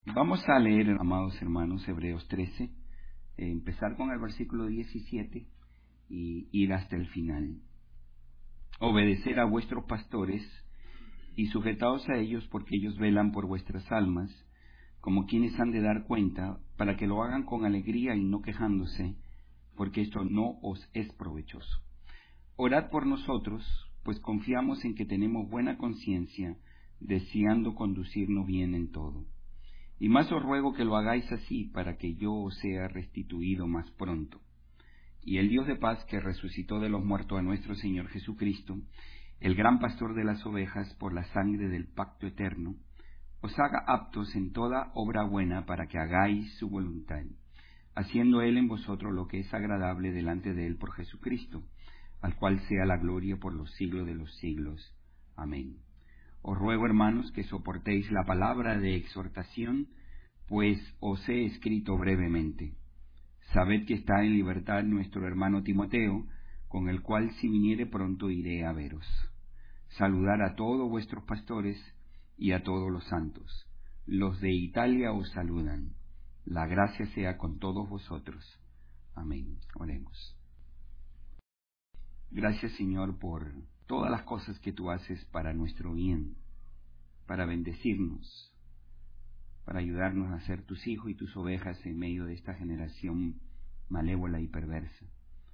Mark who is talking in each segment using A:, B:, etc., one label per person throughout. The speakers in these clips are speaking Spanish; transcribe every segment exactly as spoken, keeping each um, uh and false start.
A: Vamos a leer, amados hermanos, Hebreos trece, eh, empezar con el versículo diecisiete y ir hasta el final. Obedecer a vuestros pastores y sujetaos a ellos, porque ellos velan por vuestras almas, como quienes han de dar cuenta, para que lo hagan con alegría y no quejándose, porque esto no os es provechoso. Orad por nosotros, pues confiamos en que tenemos buena conciencia, deseando conducirnos bien en todo. Y más os ruego que lo hagáis así, para que yo os sea restituido más pronto. Y el Dios de paz, que resucitó de los muertos a nuestro Señor Jesucristo, el gran pastor de las ovejas, por la sangre del pacto eterno, os haga aptos en toda obra buena, para que hagáis su voluntad, haciendo Él en vosotros lo que es agradable delante de Él por Jesucristo, al cual sea la gloria por los siglos de los siglos. Amén. Os ruego, hermanos, que soportéis la palabra de exhortación, pues os he escrito brevemente. Sabed que está en libertad nuestro hermano Timoteo, con el cual si viniere pronto iré a veros. Saludar a todos vuestros pastores y a todos los santos. Los de Italia os saludan. La gracia sea con todos vosotros. Amén. Oremos. Gracias, Señor, por todas las cosas que tú haces para nuestro bien, para bendecirnos, para ayudarnos a ser tus hijos y tus ovejas en medio de esta generación malévola y perversa.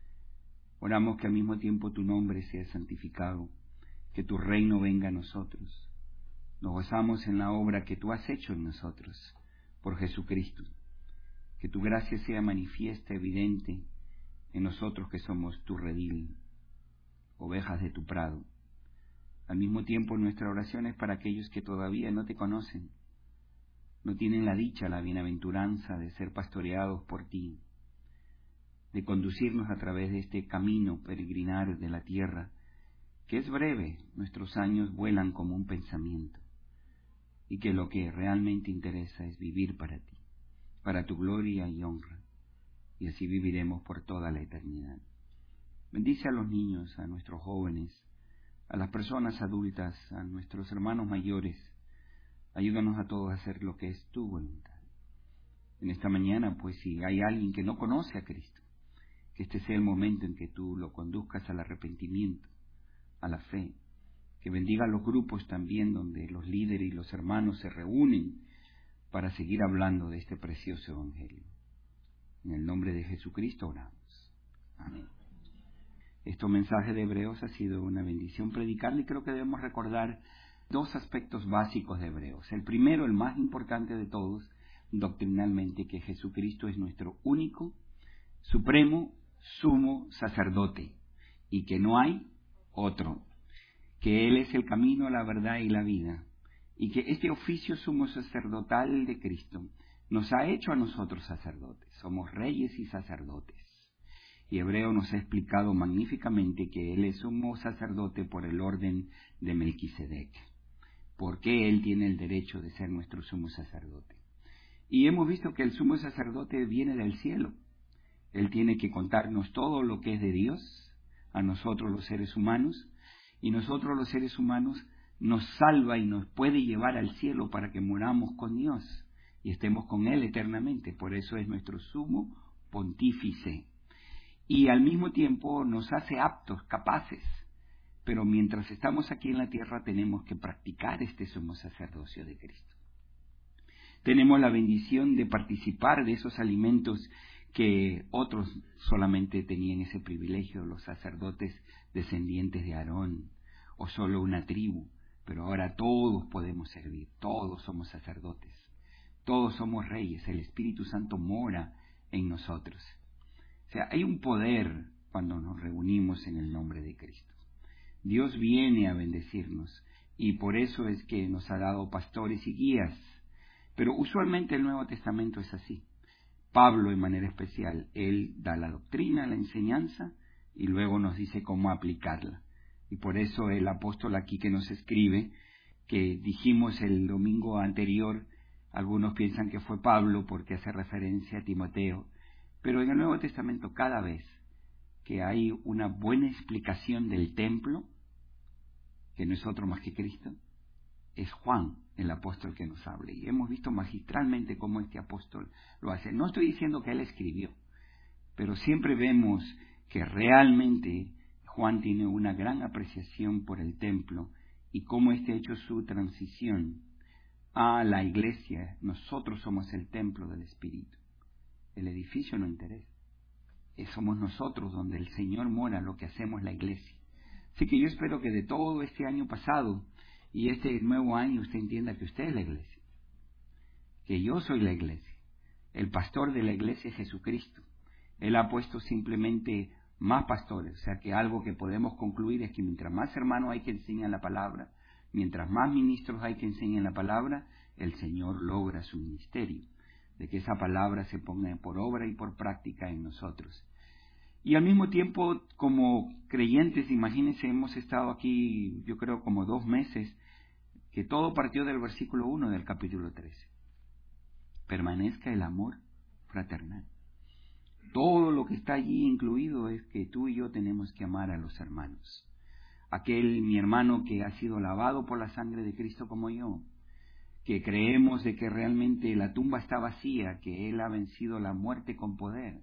A: Oramos que al mismo tiempo tu nombre sea santificado, que tu reino venga a nosotros. Nos gozamos en la obra que tú has hecho en nosotros, por Jesucristo. Que tu gracia sea manifiesta, evidente, en nosotros que somos tu redil, ovejas de tu prado. Al mismo tiempo, nuestra oración es para aquellos que todavía no te conocen, no tienen la dicha, la bienaventuranza de ser pastoreados por ti, de conducirnos a través de este camino peregrinar de la tierra, que es breve, nuestros años vuelan como un pensamiento, y que lo que realmente interesa es vivir para ti, para tu gloria y honra, y así viviremos por toda la eternidad. Bendice a los niños, a nuestros jóvenes, a las personas adultas, a nuestros hermanos mayores. Ayúdanos a todos a hacer lo que es tu voluntad. En esta mañana, pues, si hay alguien que no conoce a Cristo, que este sea el momento en que tú lo conduzcas al arrepentimiento, a la fe, que bendiga a los grupos también donde los líderes y los hermanos se reúnen para seguir hablando de este precioso evangelio. En el nombre de Jesucristo oramos. Amén. Este mensaje de Hebreos ha sido una bendición predicarle, y creo que debemos recordar dos aspectos básicos de Hebreos. El primero, el más importante de todos, doctrinalmente, que Jesucristo es nuestro único, supremo, sumo sacerdote, y que no hay otro, que Él es el camino, la verdad y la vida, y que este oficio sumo sacerdotal de Cristo nos ha hecho a nosotros sacerdotes, somos reyes y sacerdotes. Y Hebreo nos ha explicado magníficamente que Él es sumo sacerdote por el orden de Melquisedec, porque Él tiene el derecho de ser nuestro sumo sacerdote. Y hemos visto que el sumo sacerdote viene del cielo. Él tiene que contarnos todo lo que es de Dios, a nosotros los seres humanos, y nosotros los seres humanos nos salva y nos puede llevar al cielo para que moramos con Dios y estemos con Él eternamente. Por eso es nuestro sumo pontífice. Y al mismo tiempo nos hace aptos, capaces. Pero mientras estamos aquí en la tierra tenemos que practicar este sumo sacerdocio de Cristo. Tenemos la bendición de participar de esos alimentos que otros solamente tenían ese privilegio, los sacerdotes descendientes de Aarón, o solo una tribu. Pero ahora todos podemos servir, todos somos sacerdotes, todos somos reyes, el Espíritu Santo mora en nosotros. O sea, hay un poder cuando nos reunimos en el nombre de Cristo. Dios viene a bendecirnos y por eso es que nos ha dado pastores y guías. Pero usualmente el Nuevo Testamento es así. Pablo, en manera especial, él da la doctrina, la enseñanza y luego nos dice cómo aplicarla. Y por eso el apóstol aquí que nos escribe, que dijimos el domingo anterior, algunos piensan que fue Pablo porque hace referencia a Timoteo. Pero en el Nuevo Testamento cada vez que hay una buena explicación del templo, que no es otro más que Cristo, es Juan el apóstol que nos hable. Y hemos visto magistralmente cómo este apóstol lo hace. No estoy diciendo que él escribió, pero siempre vemos que realmente Juan tiene una gran apreciación por el templo y cómo este ha hecho su transición a la iglesia. Nosotros somos el templo del Espíritu. El edificio no interesa. Somos nosotros donde el Señor mora, lo que hacemos la iglesia. Así que yo espero que de todo este año pasado y este nuevo año usted entienda que usted es la iglesia, que yo soy la iglesia. El pastor de la iglesia es Jesucristo. Él ha puesto simplemente más pastores, o sea que algo que podemos concluir es que mientras más hermanos hay que enseñan la palabra, mientras más ministros hay que enseñen la palabra, el Señor logra su ministerio, de que esa palabra se ponga por obra y por práctica en nosotros. Y al mismo tiempo, como creyentes, imagínense, hemos estado aquí, yo creo, como dos meses, que todo partió del versículo uno del capítulo trece. Permanezca el amor fraternal. Todo lo que está allí incluido es que tú y yo tenemos que amar a los hermanos. Aquel, mi hermano, que ha sido lavado por la sangre de Cristo como yo, que creemos de que realmente la tumba está vacía, que Él ha vencido la muerte con poder.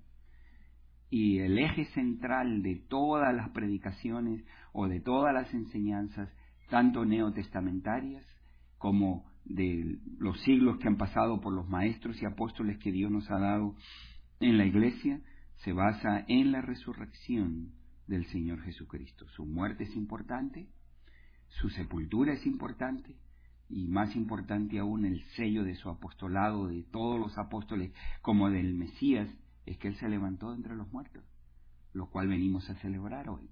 A: Y el eje central de todas las predicaciones o de todas las enseñanzas, tanto neotestamentarias como de los siglos que han pasado por los maestros y apóstoles que Dios nos ha dado en la iglesia, se basa en la resurrección del Señor Jesucristo. Su muerte es importante, su sepultura es importante, y más importante aún el sello de su apostolado, de todos los apóstoles, como del Mesías, es que Él se levantó de entre los muertos, lo cual venimos a celebrar hoy,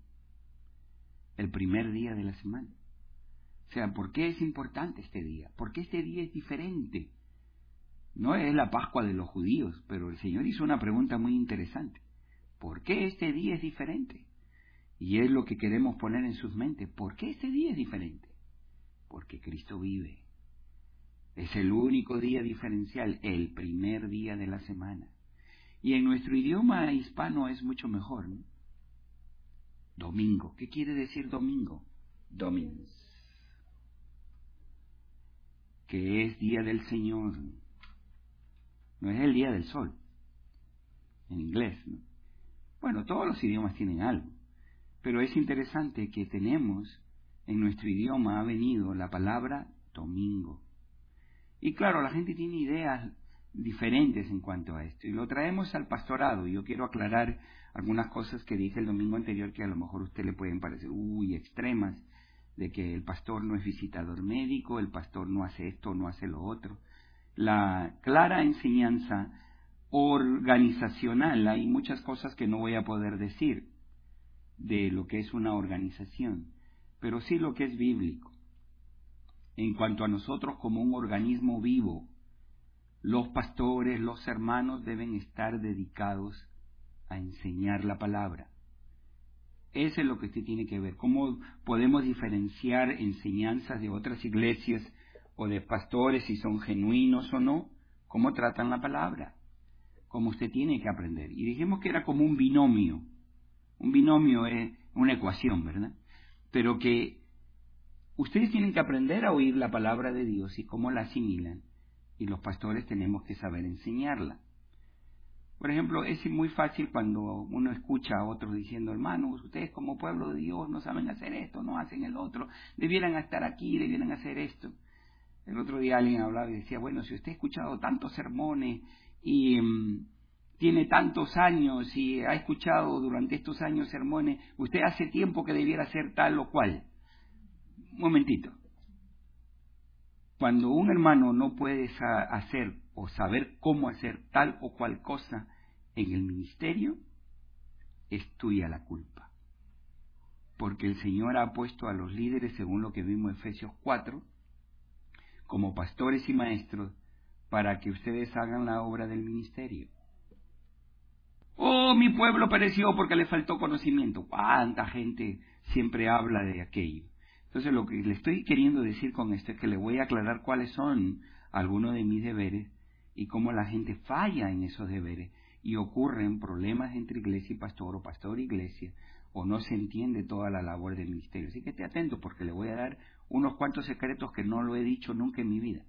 A: el primer día de la semana. O sea, ¿por qué es importante este día? ¿Por qué este día es diferente? No es la Pascua de los judíos, pero el Señor hizo una pregunta muy interesante. ¿Por qué este día es diferente? Y es lo que queremos poner en sus mentes. ¿Por qué este día es diferente? Porque Cristo vive. Es el único día diferencial, el primer día de la semana. Y en nuestro idioma hispano es mucho mejor, ¿no? Domingo. ¿Qué quiere decir domingo? Dominus. Que es día del Señor. No es el día del sol. En inglés, ¿no? Bueno, todos los idiomas tienen algo. Pero es interesante que tenemos, en nuestro idioma ha venido la palabra domingo. Y claro, la gente tiene ideas diferentes en cuanto a esto. Y lo traemos al pastorado. Yo quiero aclarar algunas cosas que dije el domingo anterior que a lo mejor a usted le pueden parecer, uy, extremas, de que el pastor no es visitador médico, el pastor no hace esto, no hace lo otro. La clara enseñanza organizacional, hay muchas cosas que no voy a poder decir de lo que es una organización, pero sí lo que es bíblico. En cuanto a nosotros como un organismo vivo, los pastores, los hermanos deben estar dedicados a enseñar la palabra. Eso es lo que usted tiene que ver. ¿Cómo podemos diferenciar enseñanzas de otras iglesias o de pastores, si son genuinos o no? ¿Cómo tratan la palabra? Como usted tiene que aprender. Y dijimos que era como un binomio. Un binomio es una ecuación, ¿verdad? Pero que ustedes tienen que aprender a oír la palabra de Dios y cómo la asimilan. Y los pastores tenemos que saber enseñarla. Por ejemplo, es muy fácil cuando uno escucha a otros diciendo, hermanos, ustedes como pueblo de Dios no saben hacer esto, no hacen el otro, debieran estar aquí, debieran hacer esto. El otro día alguien hablaba y decía, bueno, si usted ha escuchado tantos sermones y um, tiene tantos años y ha escuchado durante estos años sermones, usted hace tiempo que debiera hacer tal o cual. Un momentito. Cuando un hermano no puede hacer o saber cómo hacer tal o cual cosa en el ministerio, es tuya la culpa. Porque el Señor ha puesto a los líderes, según lo que vimos en Efesios cuatro, como pastores y maestros, para que ustedes hagan la obra del ministerio. Oh, mi pueblo pereció porque le faltó conocimiento. ¿Cuánta gente siempre habla de aquello? Entonces lo que le estoy queriendo decir con esto es que le voy a aclarar cuáles son algunos de mis deberes y cómo la gente falla en esos deberes y ocurren problemas entre iglesia y pastor o pastor e iglesia o no se entiende toda la labor del ministerio. Así que esté atento porque le voy a dar unos cuantos secretos que no lo he dicho nunca en mi vida.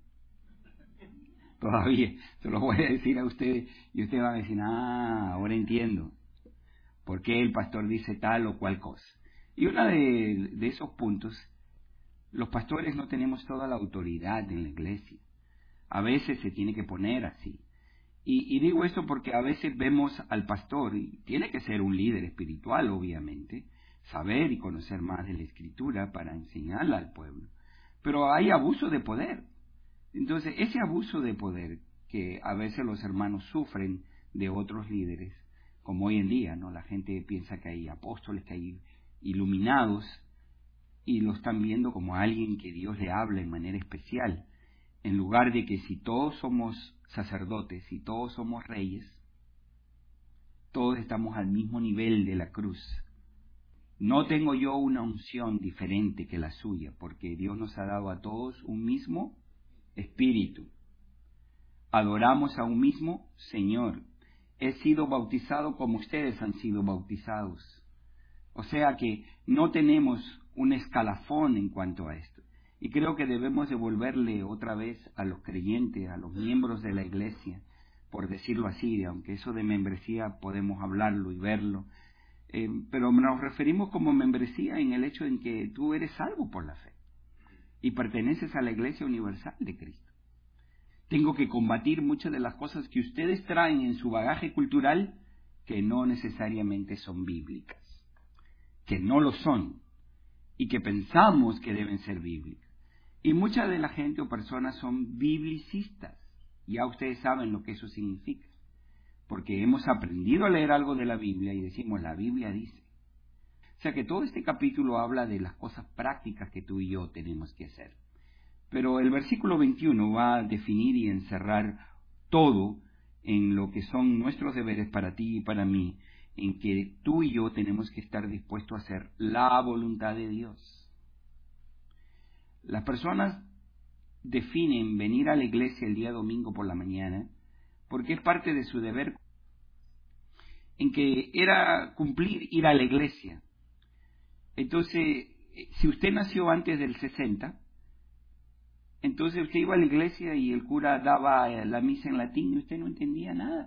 A: Todavía, se los voy a decir a ustedes y ustedes van a decir, ah, ahora entiendo por qué el pastor dice tal o cual cosa. Y uno de, de esos puntos, los pastores no tenemos toda la autoridad en la iglesia. A veces se tiene que poner así. Y, y digo esto porque a veces vemos al pastor, y tiene que ser un líder espiritual, obviamente, saber y conocer más de la Escritura para enseñarla al pueblo. Pero hay abuso de poder. Entonces, ese abuso de poder que a veces los hermanos sufren de otros líderes, como hoy en día, ¿no? La gente piensa que hay apóstoles, que hay iluminados, y lo están viendo como alguien que Dios le habla en manera especial, en lugar de que si todos somos sacerdotes, si todos somos reyes, todos estamos al mismo nivel de la cruz. No tengo yo una unción diferente que la suya, porque Dios nos ha dado a todos un mismo espíritu. Adoramos a un mismo Señor. He sido bautizado como ustedes han sido bautizados. O sea que no tenemos un escalafón en cuanto a esto. Y creo que debemos devolverle otra vez a los creyentes, a los miembros de la iglesia, por decirlo así, aunque eso de membresía podemos hablarlo y verlo, eh, pero nos referimos como membresía en el hecho en que tú eres salvo por la fe y perteneces a la Iglesia Universal de Cristo. Tengo que combatir muchas de las cosas que ustedes traen en su bagaje cultural que no necesariamente son bíblicas, que no lo son y que pensamos que deben ser bíblicas. Y mucha de la gente o personas son biblicistas. Ya ustedes saben lo que eso significa, porque hemos aprendido a leer algo de la Biblia y decimos, la Biblia dice. O sea que todo este capítulo habla de las cosas prácticas que tú y yo tenemos que hacer. Pero el versículo veintiuno va a definir y encerrar todo en lo que son nuestros deberes para ti y para mí, en que tú y yo tenemos que estar dispuestos a hacer la voluntad de Dios. Las personas definen venir a la iglesia el día domingo por la mañana porque es parte de su deber, en que era cumplir ir a la iglesia. Entonces, si usted nació antes del sesenta, entonces usted iba a la iglesia y el cura daba la misa en latín y usted no entendía nada.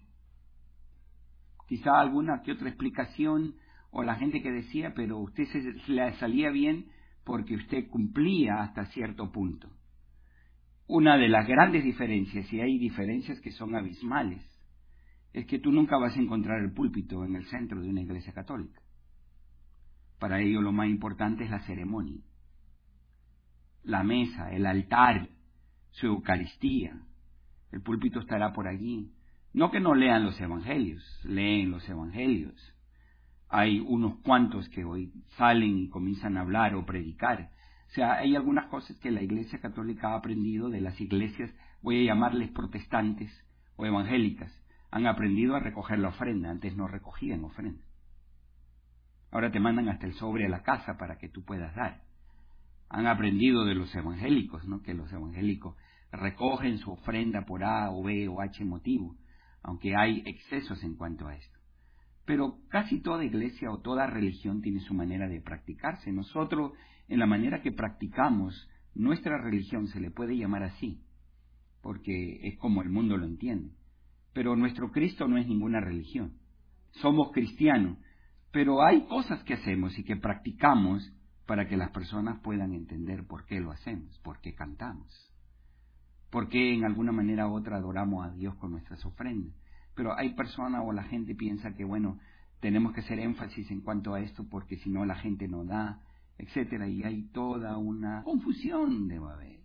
A: Quizá alguna que otra explicación o la gente que decía, pero usted se le salía bien porque usted cumplía hasta cierto punto. Una de las grandes diferencias, y hay diferencias que son abismales, es que tú nunca vas a encontrar el púlpito en el centro de una iglesia católica. Para ello lo más importante es la ceremonia, la mesa, el altar, su Eucaristía. El púlpito estará por allí. No que no lean los evangelios, leen los evangelios. Hay unos cuantos que hoy salen y comienzan a hablar o predicar. O sea, hay algunas cosas que la Iglesia Católica ha aprendido de las iglesias, voy a llamarles protestantes o evangélicas. Han aprendido a recoger la ofrenda, antes no recogían ofrenda. Ahora te mandan hasta el sobre a la casa para que tú puedas dar. Han aprendido de los evangélicos, ¿no? Que los evangélicos recogen su ofrenda por A o B o H motivo, aunque hay excesos en cuanto a esto. Pero casi toda iglesia o toda religión tiene su manera de practicarse. Nosotros, en la manera que practicamos nuestra religión, se le puede llamar así, porque es como el mundo lo entiende. Pero nuestro Cristo no es ninguna religión. Somos cristianos, pero hay cosas que hacemos y que practicamos para que las personas puedan entender por qué lo hacemos, por qué cantamos, por qué en alguna manera u otra adoramos a Dios con nuestras ofrendas. Pero hay personas o la gente piensa que, bueno, tenemos que hacer énfasis en cuanto a esto porque si no la gente no da, etcétera, y hay toda una confusión debe haber.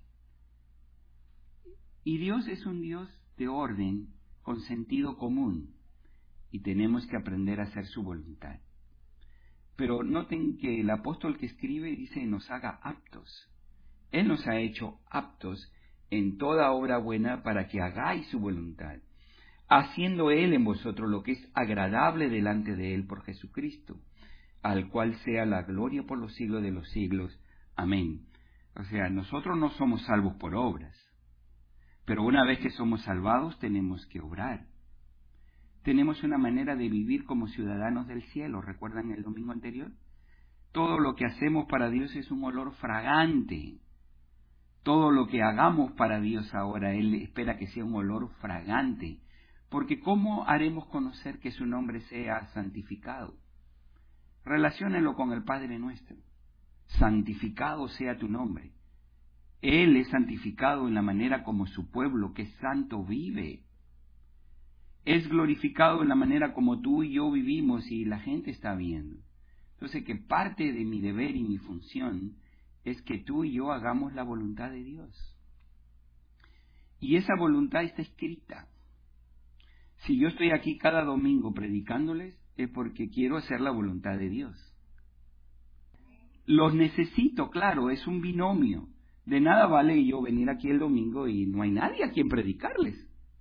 A: Y Dios es un Dios de orden, con sentido común, y tenemos que aprender a hacer su voluntad. Pero noten que el apóstol que escribe dice nos haga aptos. Él nos ha hecho aptos en toda obra buena para que hagáis su voluntad, haciendo Él en vosotros lo que es agradable delante de Él por Jesucristo, al cual sea la gloria por los siglos de los siglos. Amén. O sea, nosotros no somos salvos por obras, pero una vez que somos salvados tenemos que obrar. Tenemos una manera de vivir como ciudadanos del cielo. ¿Recuerdan el domingo anterior? Todo lo que hacemos para Dios es un olor fragante. Todo lo que hagamos para Dios ahora, Él espera que sea un olor fragante. Porque ¿cómo haremos conocer que su nombre sea santificado? Relaciónelo con el Padre nuestro. Santificado sea tu nombre. Él es santificado en la manera como su pueblo, que es santo, vive. Es glorificado en la manera como tú y yo vivimos y la gente está viendo. Entonces, que parte de mi deber y mi función es que tú y yo hagamos la voluntad de Dios. Y esa voluntad está escrita. Si yo estoy aquí cada domingo predicándoles, es porque quiero hacer la voluntad de Dios. Los necesito, claro, es un binomio. De nada vale yo venir aquí el domingo y no hay nadie a quien predicarles.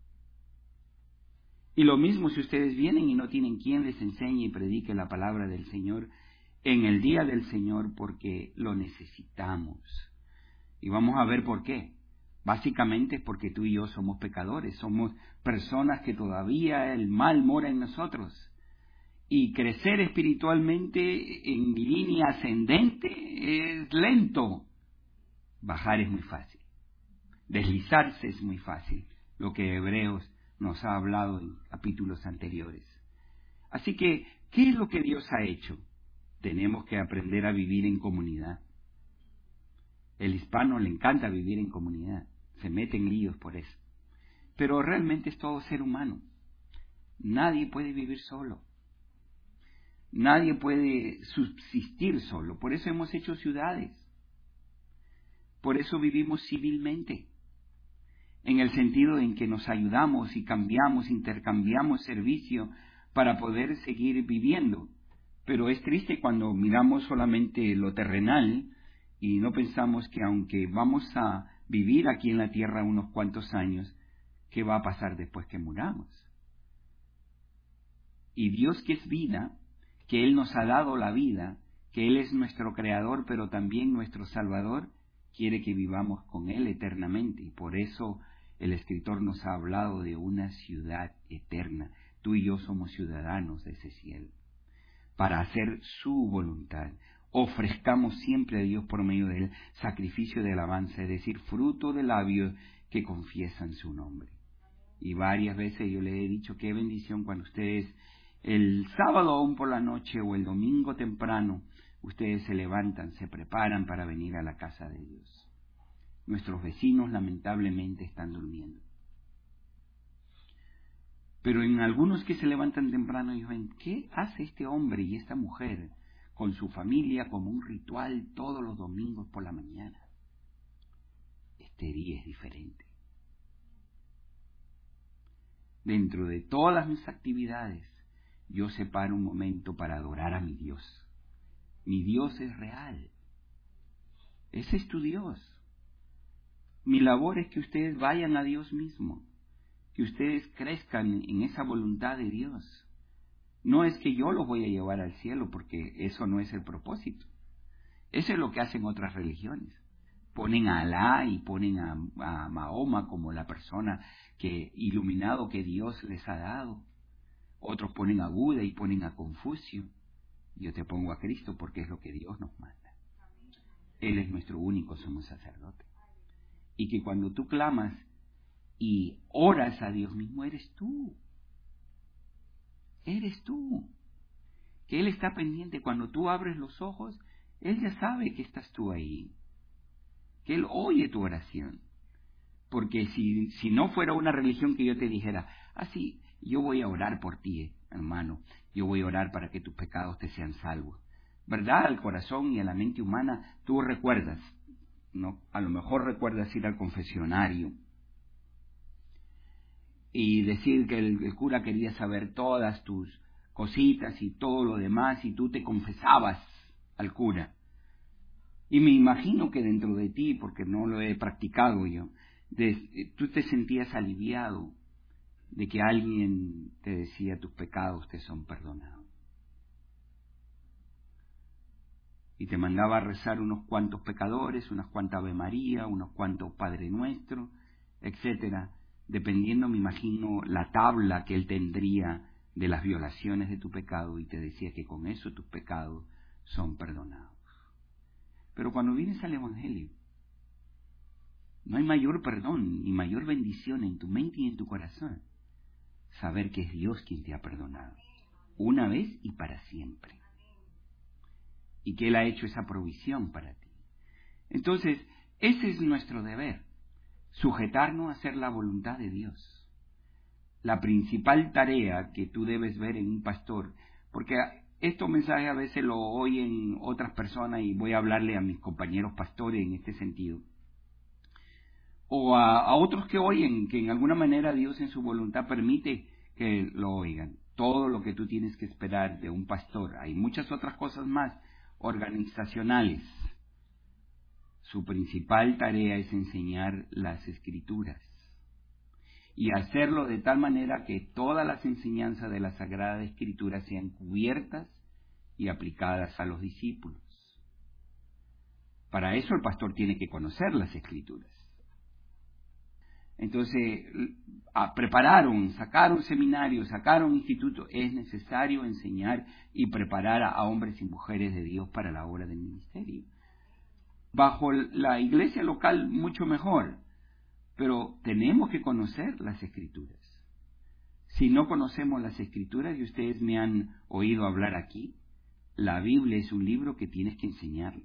A: Y lo mismo si ustedes vienen y no tienen quien les enseñe y predique la palabra del Señor en el día del Señor, porque lo necesitamos. Y vamos a ver por qué. Básicamente es porque tú y yo somos pecadores, somos personas que todavía el mal mora en nosotros. Y crecer espiritualmente en línea ascendente es lento. Bajar es muy fácil. Deslizarse es muy fácil, lo que Hebreos nos ha hablado en capítulos anteriores. Así que, ¿qué es lo que Dios ha hecho? Tenemos que aprender a vivir en comunidad. El hispano le encanta vivir en comunidad, se mete en líos por eso. Pero realmente es todo ser humano. Nadie puede vivir solo. Nadie puede subsistir solo. Por eso hemos hecho ciudades. Por eso vivimos civilmente. En el sentido en que nos ayudamos y cambiamos, intercambiamos servicio para poder seguir viviendo. Pero es triste cuando miramos solamente lo terrenal y no pensamos que aunque vamos a vivir aquí en la tierra unos cuantos años, ¿qué va a pasar después que muramos? Y Dios, que es vida, que Él nos ha dado la vida, que Él es nuestro creador, pero también nuestro salvador, quiere que vivamos con Él eternamente. Y por eso el escritor nos ha hablado de una ciudad eterna. Tú y yo somos ciudadanos de ese cielo, para hacer su voluntad. Ofrezcamos siempre a Dios por medio del sacrificio de alabanza, es decir, fruto de labios que confiesan su nombre. Y varias veces yo le he dicho qué bendición cuando ustedes el sábado aún por la noche o el domingo temprano, ustedes se levantan, se preparan para venir a la casa de Dios. Nuestros vecinos lamentablemente están durmiendo. Pero en algunos que se levantan temprano y ven, ¿qué hace este hombre y esta mujer con su familia como un ritual todos los domingos por la mañana? Este día es diferente. Dentro de todas mis actividades, yo separo un momento para adorar a mi Dios. Mi Dios es real. Ese es tu Dios. Mi labor es que ustedes vayan a Dios mismo, que ustedes crezcan en esa voluntad de Dios. No es que yo los voy a llevar al cielo, porque eso no es el propósito. Eso es lo que hacen otras religiones. Ponen a Alá y ponen a, a Mahoma como la persona que iluminado que Dios les ha dado. Otros ponen a Buda y ponen a Confucio. Yo te pongo a Cristo porque es lo que Dios nos manda. Él es nuestro único sumo sacerdote. Y que cuando tú clamas y oras a Dios mismo, eres tú. Eres tú. Que Él está pendiente. Cuando tú abres los ojos, Él ya sabe que estás tú ahí. Que Él oye tu oración. Porque si, si no fuera una religión que yo te dijera, así, ah, yo voy a orar por ti, hermano, yo voy a orar para que tus pecados te sean salvos. ¿Verdad? Al corazón y a la mente humana, tú recuerdas, ¿no? A lo mejor recuerdas ir al confesionario y decir que el, el cura quería saber todas tus cositas y todo lo demás, y tú te confesabas al cura. Y me imagino que dentro de ti, porque no lo he practicado yo, de, tú te sentías aliviado de que alguien te decía tus pecados te son perdonados. Y te mandaba a rezar unos cuantos pecadores, unas cuantas Ave María, unos cuantos Padre Nuestro, etcétera, dependiendo, me imagino, la tabla que él tendría de las violaciones de tu pecado, y te decía que con eso tus pecados son perdonados. Pero cuando vienes al Evangelio, no hay mayor perdón ni mayor bendición en tu mente y en tu corazón saber que es Dios quien te ha perdonado, una vez y para siempre, y que Él ha hecho esa provisión para ti. Entonces, ese es nuestro deber, sujetarnos a hacer la voluntad de Dios. La principal tarea que tú debes ver en un pastor, porque estos mensajes a veces lo oyen otras personas y voy a hablarle a mis compañeros pastores en este sentido, o a, a otros que oyen, que en alguna manera Dios en su voluntad permite que lo oigan. Todo lo que tú tienes que esperar de un pastor. Hay muchas otras cosas más organizacionales. Su principal tarea es enseñar las Escrituras y hacerlo de tal manera que todas las enseñanzas de la Sagrada Escritura sean cubiertas y aplicadas a los discípulos. Para eso el pastor tiene que conocer las Escrituras. Entonces, a, prepararon, sacaron seminarios, sacaron institutos. Es necesario enseñar y preparar a, a hombres y mujeres de Dios para la obra del ministerio. Bajo la iglesia local, mucho mejor, pero tenemos que conocer las Escrituras. Si no conocemos las Escrituras, y ustedes me han oído hablar aquí, la Biblia es un libro que tienes que enseñarlo.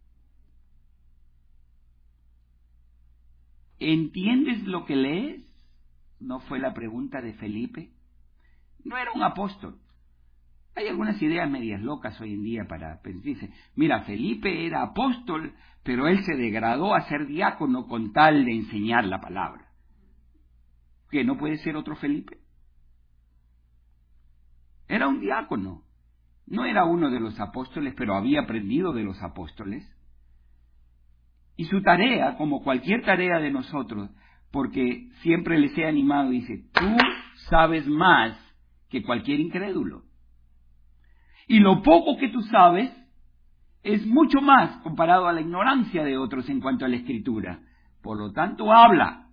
A: ¿Entiendes lo que lees? ¿No fue la pregunta de Felipe? No era un apóstol. Hay algunas ideas medias locas hoy en día para pensar. Mira, Felipe era apóstol, pero él se degradó a ser diácono con tal de enseñar la palabra. ¿Qué, no puede ser otro Felipe? Era un diácono. No era uno de los apóstoles, pero había aprendido de los apóstoles. Y su tarea, como cualquier tarea de nosotros, porque siempre les he animado, dice, tú sabes más que cualquier incrédulo. Y lo poco que tú sabes es mucho más comparado a la ignorancia de otros en cuanto a la Escritura. Por lo tanto, habla.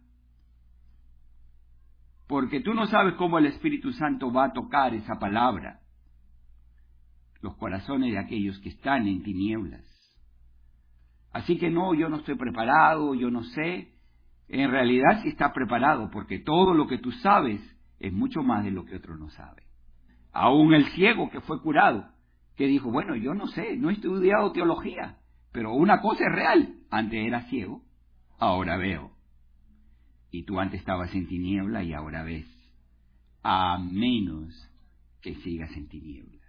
A: Porque tú no sabes cómo el Espíritu Santo va a tocar esa palabra, los corazones de aquellos que están en tinieblas. Así que no, yo no estoy preparado, yo no sé. En realidad sí está preparado, porque todo lo que tú sabes es mucho más de lo que otro no sabe. Aún el ciego que fue curado, que dijo, bueno, yo no sé, no he estudiado teología, pero una cosa es real. Antes era ciego, ahora veo. Y tú antes estabas en tiniebla y ahora ves. A menos que sigas en tinieblas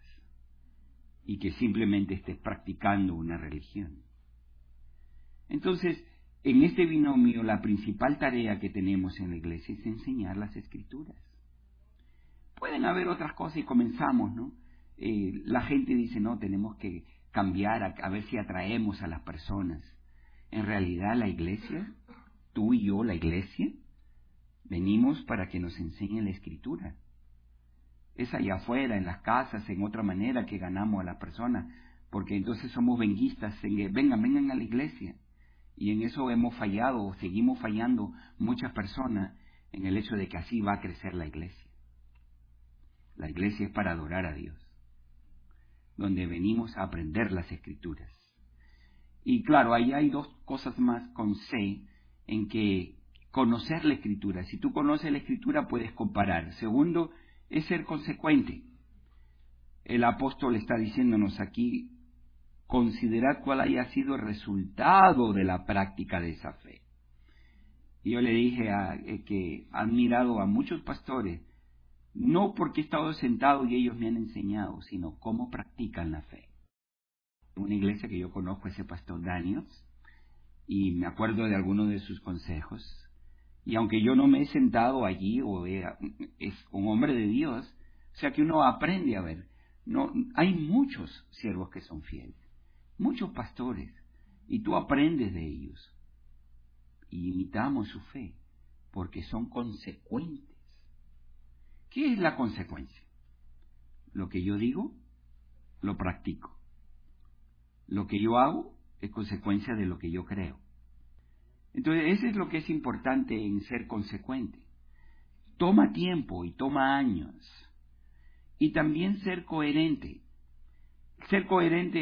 A: y que simplemente estés practicando una religión. Entonces, en este binomio, la principal tarea que tenemos en la iglesia es enseñar las Escrituras. Pueden haber otras cosas y comenzamos, ¿no? Eh, la gente dice, no, tenemos que cambiar, a, a ver si atraemos a las personas. En realidad, la iglesia, tú y yo, la iglesia, venimos para que nos enseñen la Escritura. Es allá afuera, en las casas, en otra manera que ganamos a las personas, porque entonces somos venguistas, en que, vengan, vengan a la iglesia. Y en eso hemos fallado, o seguimos fallando muchas personas en el hecho de que así va a crecer la iglesia. La iglesia es para adorar a Dios, donde venimos a aprender las Escrituras. Y claro, ahí hay dos cosas más con C, en que conocer la Escritura. Si tú conoces la Escritura, puedes comparar. Segundo, es ser consecuente. El apóstol está diciéndonos aquí, considerad cuál haya sido el resultado de la práctica de esa fe. Y yo le dije a, eh, que han mirado a muchos pastores, no porque he estado sentado y ellos me han enseñado, sino cómo practican la fe. Una iglesia que yo conozco, ese pastor Daniels, y me acuerdo de algunos de sus consejos. Y aunque yo no me he sentado allí, o era, es un hombre de Dios, o sea que uno aprende a ver. No, hay muchos siervos que son fieles, muchos pastores, y tú aprendes de ellos. Y imitamos su fe, porque son consecuentes. ¿Qué es la consecuencia? Lo que yo digo, lo practico. Lo que yo hago es consecuencia de lo que yo creo. Entonces, eso es lo que es importante en ser consecuente. Toma tiempo y toma años. Y también ser coherente. Ser coherente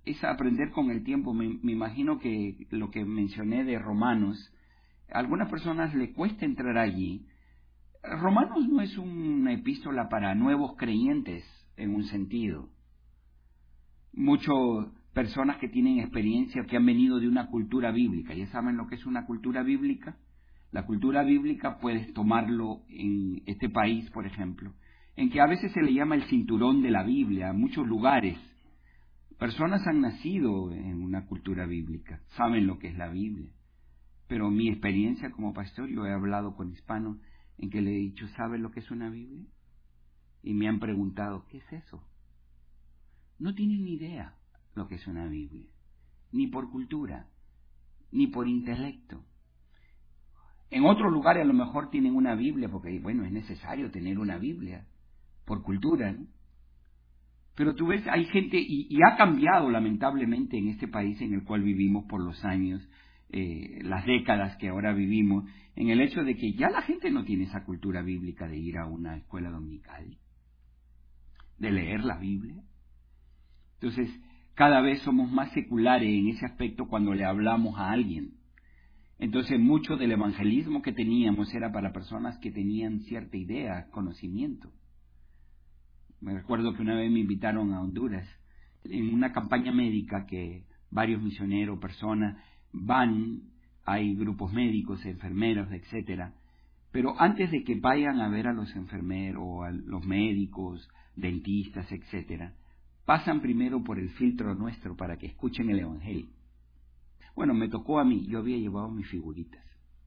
A: es aprender con el tiempo. Me, me imagino que lo que mencioné de Romanos, a algunas personas le cuesta entrar allí. Romanos no es una epístola para nuevos creyentes en un sentido. Muchas personas que tienen experiencia, que han venido de una cultura bíblica, ¿ya saben lo que es una cultura bíblica? La cultura bíblica puedes tomarlo en este país, por ejemplo, en que a veces se le llama el cinturón de la Biblia, en muchos lugares. Personas han nacido en una cultura bíblica, saben lo que es la Biblia. Pero mi experiencia como pastor, yo he hablado con hispanos en que le he dicho, ¿saben lo que es una Biblia? Y me han preguntado, ¿qué es eso? No tienen ni idea lo que es una Biblia, ni por cultura, ni por intelecto. En otros lugares a lo mejor tienen una Biblia, porque bueno, es necesario tener una Biblia, por cultura, ¿no? Pero tú ves, hay gente, y, y ha cambiado lamentablemente en este país en el cual vivimos por los años, eh, las décadas que ahora vivimos, en el hecho de que ya la gente no tiene esa cultura bíblica de ir a una escuela dominical, de leer la Biblia. Entonces, cada vez somos más seculares en ese aspecto cuando le hablamos a alguien. Entonces, mucho del evangelismo que teníamos era para personas que tenían cierta idea, conocimiento. Me recuerdo que una vez me invitaron a Honduras en una campaña médica que varios misioneros, personas van, hay grupos médicos, enfermeros, etcétera. Pero antes de que vayan a ver a los enfermeros, a los médicos, dentistas, etcétera, pasan primero por el filtro nuestro para que escuchen el evangelio. Bueno, me tocó a mí, yo había llevado mis figuritas.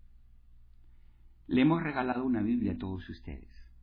A: Le hemos regalado una Biblia a todos ustedes.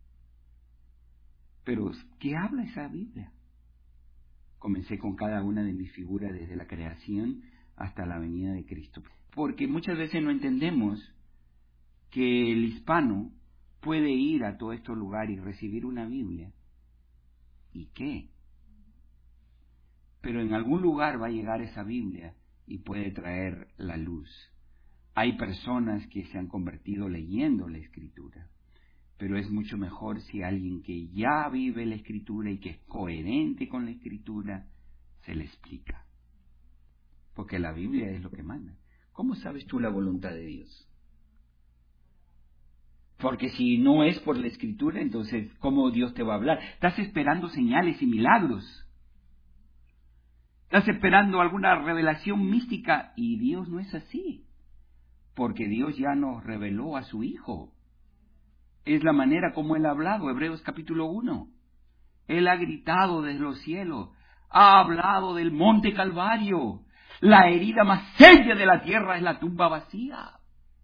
A: Pero, ¿qué habla esa Biblia? Comencé con cada una de mis figuras desde la creación hasta la venida de Cristo. Porque muchas veces no entendemos que el hispano puede ir a todos estos lugares y recibir una Biblia. ¿Y qué? Pero en algún lugar va a llegar esa Biblia y puede traer la luz. Hay personas que se han convertido leyendo la Escritura. Pero es mucho mejor si alguien que ya vive la Escritura y que es coherente con la Escritura, se le explica. Porque la Biblia es lo que manda. ¿Cómo sabes tú la voluntad de Dios? Porque si no es por la Escritura, entonces, ¿cómo Dios te va a hablar? Estás esperando señales y milagros. Estás esperando alguna revelación mística y Dios no es así. Porque Dios ya nos reveló a su Hijo. Es la manera como Él ha hablado, Hebreos capítulo uno. Él ha gritado desde los cielos, ha hablado del monte Calvario. La herida más seria de la tierra es la tumba vacía.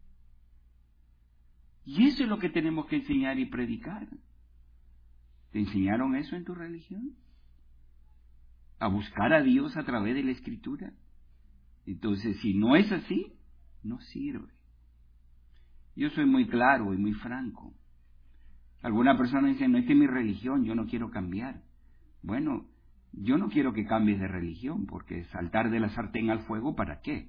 A: Y eso es lo que tenemos que enseñar y predicar. ¿Te enseñaron eso en tu religión? ¿A buscar a Dios a través de la Escritura? Entonces, si no es así, no sirve. Yo soy muy claro y muy franco. Alguna persona dice, no, esta es mi religión, yo no quiero cambiar. Bueno, yo no quiero que cambies de religión, porque saltar de la sartén al fuego, ¿para qué?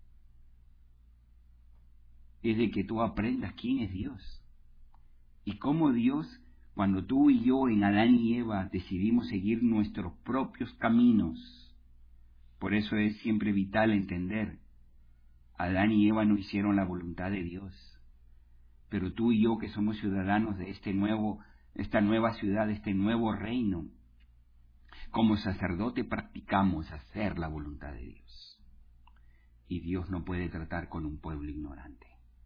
A: Es de que tú aprendas quién es Dios. Y cómo Dios, cuando tú y yo en Adán y Eva decidimos seguir nuestros propios caminos, por eso es siempre vital entender, Adán y Eva no hicieron la voluntad de Dios. Pero tú y yo, que somos ciudadanos de este nuevo, esta nueva ciudad, este nuevo reino, como sacerdote practicamos hacer la voluntad de Dios. Y Dios no puede tratar con un pueblo ignorante.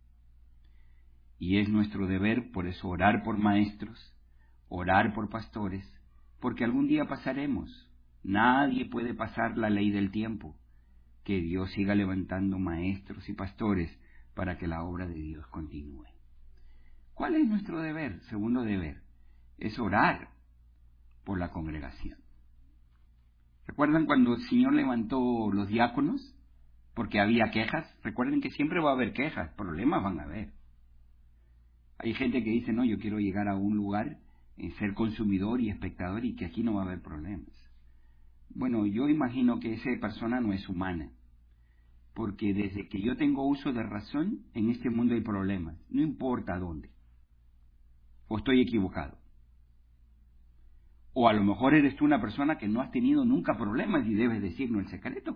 A: Y es nuestro deber, por eso, orar por maestros, orar por pastores, porque algún día pasaremos. Nadie puede pasar la ley del tiempo. Que Dios siga levantando maestros y pastores para que la obra de Dios continúe. ¿Cuál es nuestro deber? Segundo deber, es orar por la congregación. ¿Recuerdan cuando el Señor levantó los diáconos? Porque había quejas. Recuerden que siempre va a haber quejas, problemas van a haber. Hay gente que dice, no, yo quiero llegar a un lugar, en ser consumidor y espectador y que aquí no va a haber problemas. Bueno, yo imagino que esa persona no es humana. Porque desde que yo tengo uso de razón, en este mundo hay problemas, no importa dónde. ¿O estoy equivocado? O a lo mejor eres tú una persona que no has tenido nunca problemas y debes decirnos el secreto.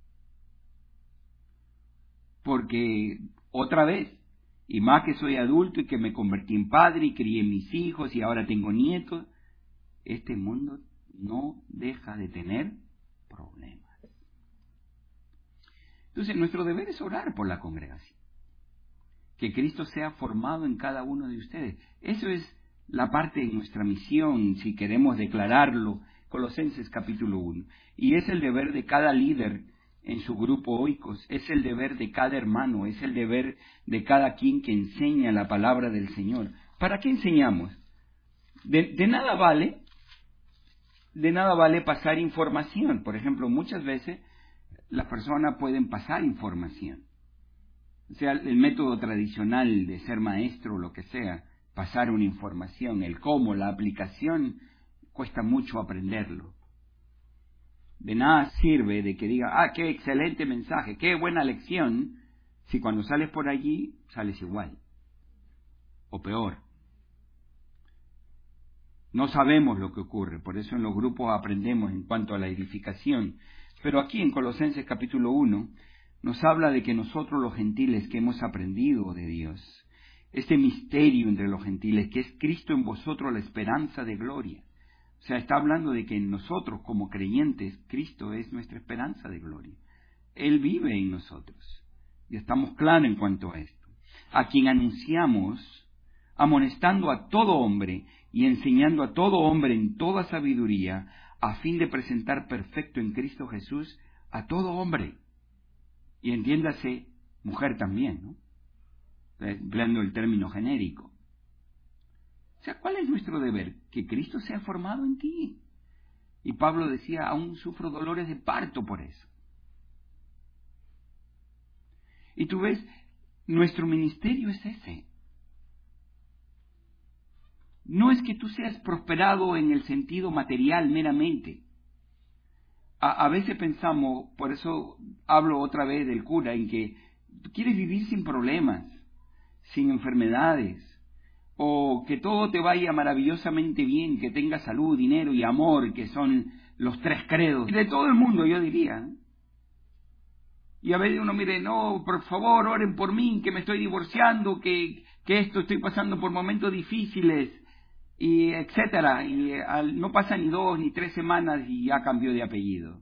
A: Porque, otra vez, y más que soy adulto y que me convertí en padre y crié mis hijos y ahora tengo nietos, este mundo no deja de tener problemas. Entonces, nuestro deber es orar por la congregación. Que Cristo sea formado en cada uno de ustedes. Eso es la parte de nuestra misión, si queremos declararlo, Colosenses capítulo uno. Y es el deber de cada líder en su grupo oikos, es el deber de cada hermano, es el deber de cada quien que enseña la palabra del Señor. ¿Para qué enseñamos? De, de nada vale, de nada vale pasar información. Por ejemplo, muchas veces las personas pueden pasar información. O sea, el método tradicional de ser maestro o lo que sea, pasar una información, el cómo, la aplicación, cuesta mucho aprenderlo. De nada sirve de que diga, ah, qué excelente mensaje, qué buena lección, si cuando sales por allí sales igual, o peor. No sabemos lo que ocurre, por eso en los grupos aprendemos en cuanto a la edificación. Pero aquí en Colosenses capítulo uno nos habla de que nosotros los gentiles que hemos aprendido de Dios, este misterio entre los gentiles, que es Cristo en vosotros la esperanza de gloria. O sea, está hablando de que en nosotros como creyentes, Cristo es nuestra esperanza de gloria. Él vive en nosotros. Y estamos claros en cuanto a esto. A quien anunciamos, amonestando a todo hombre y enseñando a todo hombre en toda sabiduría, a fin de presentar perfecto en Cristo Jesús a todo hombre. Y entiéndase, mujer también, ¿no? Empleando el término genérico. O sea, ¿cuál es nuestro deber? Que Cristo sea formado en ti. Y Pablo decía, aún sufro dolores de parto por eso. Y tú ves, nuestro ministerio es ese. No es que tú seas prosperado en el sentido material meramente. A, a veces pensamos, por eso hablo otra vez del cura, en que tú quieres vivir sin problemas, sin enfermedades, o que todo te vaya maravillosamente bien, que tengas salud, dinero y amor, que son los tres credos de todo el mundo, yo diría. Y a veces uno mire, no, por favor, oren por mí, que me estoy divorciando, que, que esto estoy pasando por momentos difíciles, y etcétera. Y al, no pasan ni dos ni tres semanas y ya cambió de apellido.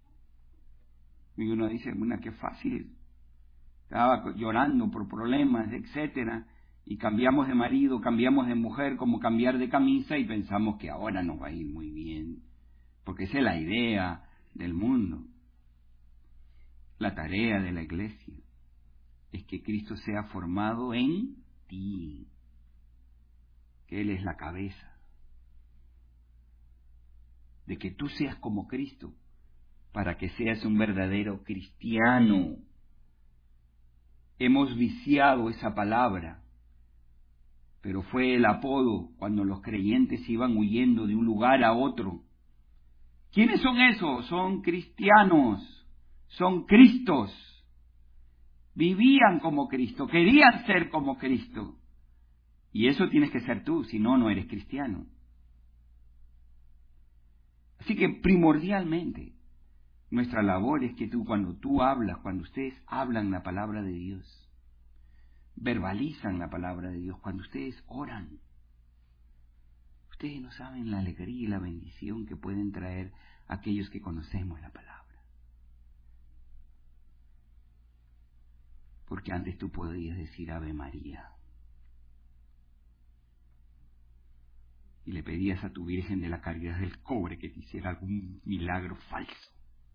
A: Y uno dice, bueno, qué fácil. Estaba llorando por problemas, etcétera. Y cambiamos de marido, cambiamos de mujer, como cambiar de camisa, y pensamos que ahora nos va a ir muy bien. Porque esa es la idea del mundo. La tarea de la iglesia es que Cristo sea formado en ti, que Él es la cabeza, de que tú seas como Cristo, para que seas un verdadero cristiano. Hemos viciado esa palabra, pero fue el apodo cuando los creyentes iban huyendo de un lugar a otro. ¿Quiénes son esos? Son cristianos. Son Cristos. Vivían como Cristo, querían ser como Cristo. Y eso tienes que ser tú, si no, no eres cristiano. Así que primordialmente, nuestra labor es que tú, cuando tú hablas, cuando ustedes hablan la palabra de Dios, verbalizan la palabra de Dios, cuando ustedes oran, ustedes no saben la alegría y la bendición que pueden traer aquellos que conocemos la palabra. Porque antes tú podías decir Ave María y le pedías a tu Virgen de la Caridad del Cobre que te hiciera algún milagro falso.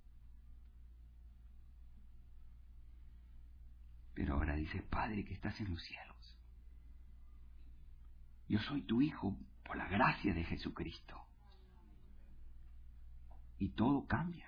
A: Pero ahora dices, Padre que estás en los cielos, yo soy tu Hijo por la gracia de Jesucristo. Y todo cambia.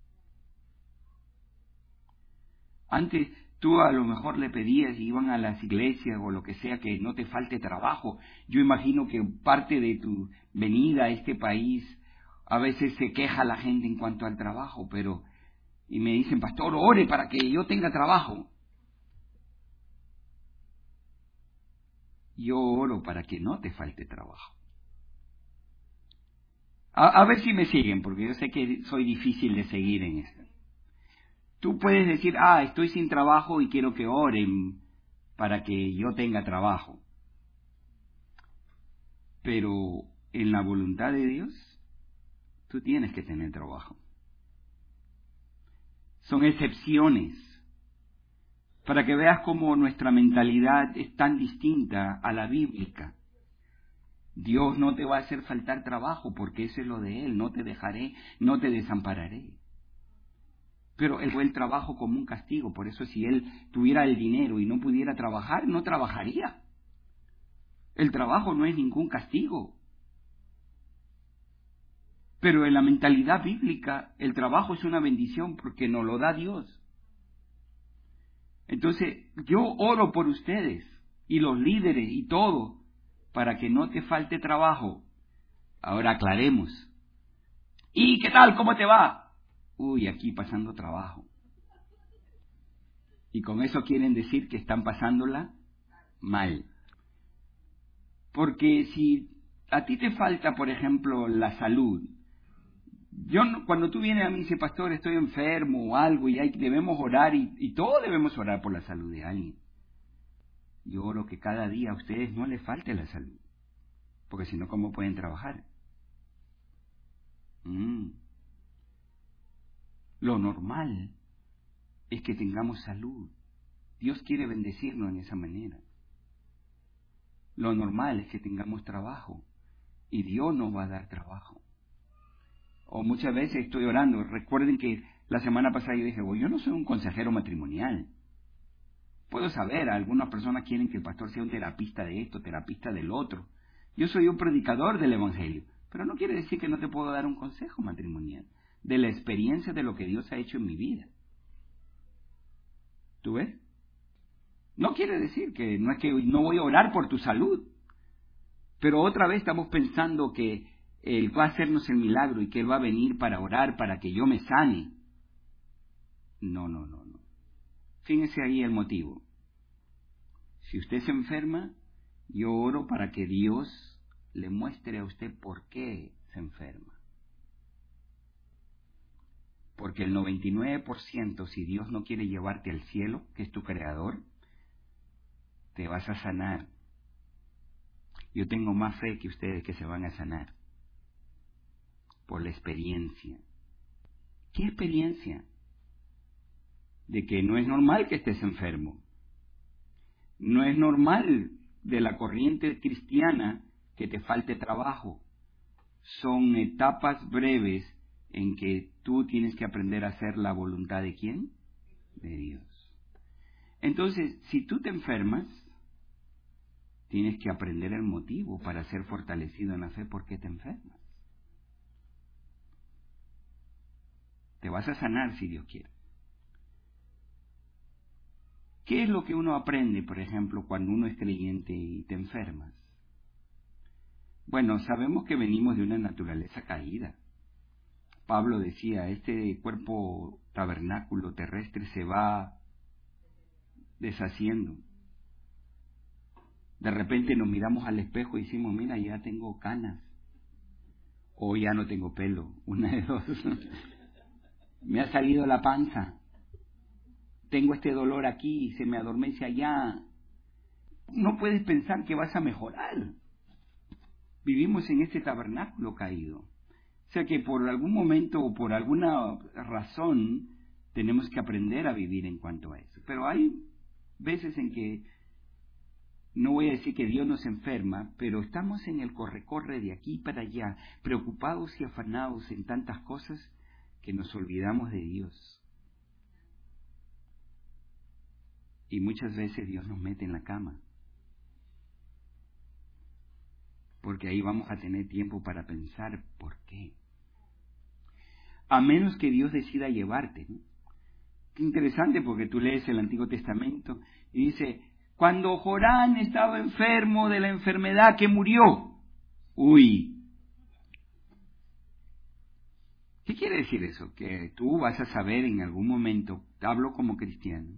A: Antes tú a lo mejor le pedías y iban a las iglesias o lo que sea que no te falte trabajo. Yo imagino que parte de tu venida a este país a veces se queja la gente en cuanto al trabajo, pero y me dicen, pastor, ore para que yo tenga trabajo. Yo oro para que no te falte trabajo. A, a ver si me siguen, porque yo sé que soy difícil de seguir en esto. Tú puedes decir, ah, estoy sin trabajo y quiero que oren para que yo tenga trabajo. Pero en la voluntad de Dios, tú tienes que tener trabajo. Son excepciones, para que veas cómo nuestra mentalidad es tan distinta a la bíblica. Dios no te va a hacer faltar trabajo, porque eso es lo de Él, no te dejaré, no te desampararé. Pero Él fue el trabajo como un castigo, por eso si Él tuviera el dinero y no pudiera trabajar, no trabajaría. El trabajo no es ningún castigo. Pero en la mentalidad bíblica, el trabajo es una bendición porque nos lo da Dios. Entonces, yo oro por ustedes y los líderes y todo, para que no te falte trabajo. Ahora aclaremos. ¿Y qué tal? ¿Cómo te va? Uy, aquí pasando trabajo. Y con eso quieren decir que están pasándola mal. Porque si a ti te falta, por ejemplo, la salud, yo no, cuando tú vienes a mí y dices, pastor, estoy enfermo o algo, y hay, debemos orar, y, y todos debemos orar por la salud de alguien. Yo oro que cada día a ustedes no les falte la salud, porque si no, ¿cómo pueden trabajar? Mm. Lo normal es que tengamos salud. Dios quiere bendecirnos en esa manera. Lo normal es que tengamos trabajo, y Dios nos va a dar trabajo. O muchas veces estoy orando. Recuerden que la semana pasada yo dije, oh, yo no soy un consejero matrimonial. Puedo saber, algunas personas quieren que el pastor sea un terapista de esto, terapista del otro. Yo soy un predicador del Evangelio, pero no quiere decir que no te puedo dar un consejo matrimonial, de la experiencia de lo que Dios ha hecho en mi vida. ¿Tú ves? No quiere decir que no es que no voy a orar por tu salud, pero otra vez estamos pensando que Él va a hacernos el milagro y que Él va a venir para orar, para que yo me sane. No, no, no, no. Fíjense ahí el motivo. Si usted se enferma, yo oro para que Dios le muestre a usted por qué se enferma. Porque el noventa y nueve por ciento, si Dios no quiere llevarte al cielo, que es tu creador, te vas a sanar. Yo tengo más fe que ustedes que se van a sanar. Por la experiencia. ¿Qué experiencia? De que no es normal que estés enfermo. No es normal de la corriente cristiana que te falte trabajo. Son etapas breves en que tú tienes que aprender a hacer la voluntad de ¿quién? De Dios. Entonces, si tú te enfermas, tienes que aprender el motivo para ser fortalecido en la fe. ¿Por qué te enfermas? Te vas a sanar si Dios quiere. ¿Qué es lo que uno aprende, por ejemplo, cuando uno es creyente y te enfermas? Bueno, sabemos que venimos de una naturaleza caída. Pablo decía, este cuerpo tabernáculo terrestre se va deshaciendo. De repente nos miramos al espejo y decimos, mira, ya tengo canas. O ya no tengo pelo, una de dos. Me ha salido la panza. Tengo este dolor aquí, se me adormece allá. No puedes pensar que vas a mejorar. Vivimos en este tabernáculo caído. O sea que por algún momento o por alguna razón tenemos que aprender a vivir en cuanto a eso. Pero hay veces en que, no voy a decir que Dios nos enferma, pero estamos en el corre-corre de aquí para allá, preocupados y afanados en tantas cosas que nos olvidamos de Dios. Y muchas veces Dios nos mete en la cama, porque ahí vamos a tener tiempo para pensar por qué. A menos que Dios decida llevarte, ¿no? Qué interesante, porque tú lees el Antiguo Testamento y dice, cuando Jorán estaba enfermo de la enfermedad que murió. Uy. ¿Qué quiere decir eso? Que tú vas a saber en algún momento, te hablo como cristiano,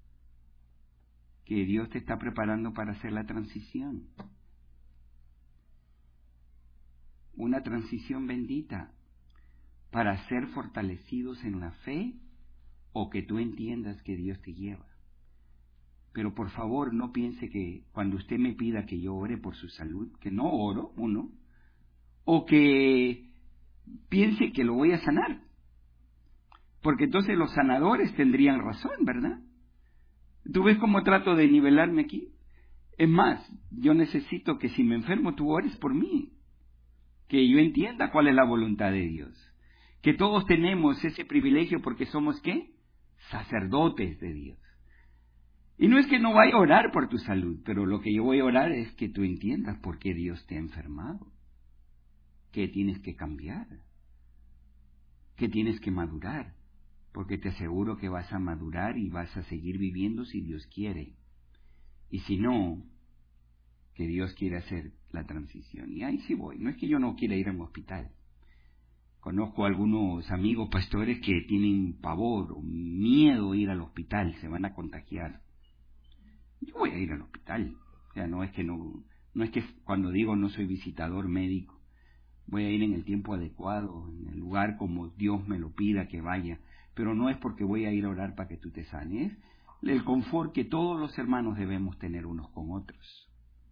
A: que Dios te está preparando para hacer la transición. una transición bendita para ser fortalecidos en la fe o que tú entiendas que Dios te lleva. Pero por favor no piense que cuando usted me pida que yo ore por su salud, que no oro, uno, o que piense que lo voy a sanar. Porque entonces los sanadores tendrían razón, ¿verdad? ¿Tú ves cómo trato de nivelarme aquí? Es más, yo necesito que si me enfermo tú ores por mí, que yo entienda cuál es la voluntad de Dios, que todos tenemos ese privilegio porque somos, ¿qué? Sacerdotes de Dios. Y no es que no vaya a orar por tu salud, pero lo que yo voy a orar es que tú entiendas por qué Dios te ha enfermado, qué tienes que cambiar, qué tienes que madurar, porque te aseguro que vas a madurar y vas a seguir viviendo si Dios quiere. Y si no, que Dios quiere hacer la transición. Y ahí sí voy. No es que yo no quiera ir a un hospital. Conozco a algunos amigos pastores que tienen pavor o miedo a ir al hospital, se van a contagiar. Yo voy a ir al hospital. O sea, no es que no, no es que cuando digo no soy visitador médico, voy a ir en el tiempo adecuado, en el lugar como Dios me lo pida que vaya. Pero no es porque voy a ir a orar para que tú te sanes. El confort que todos los hermanos debemos tener unos con otros.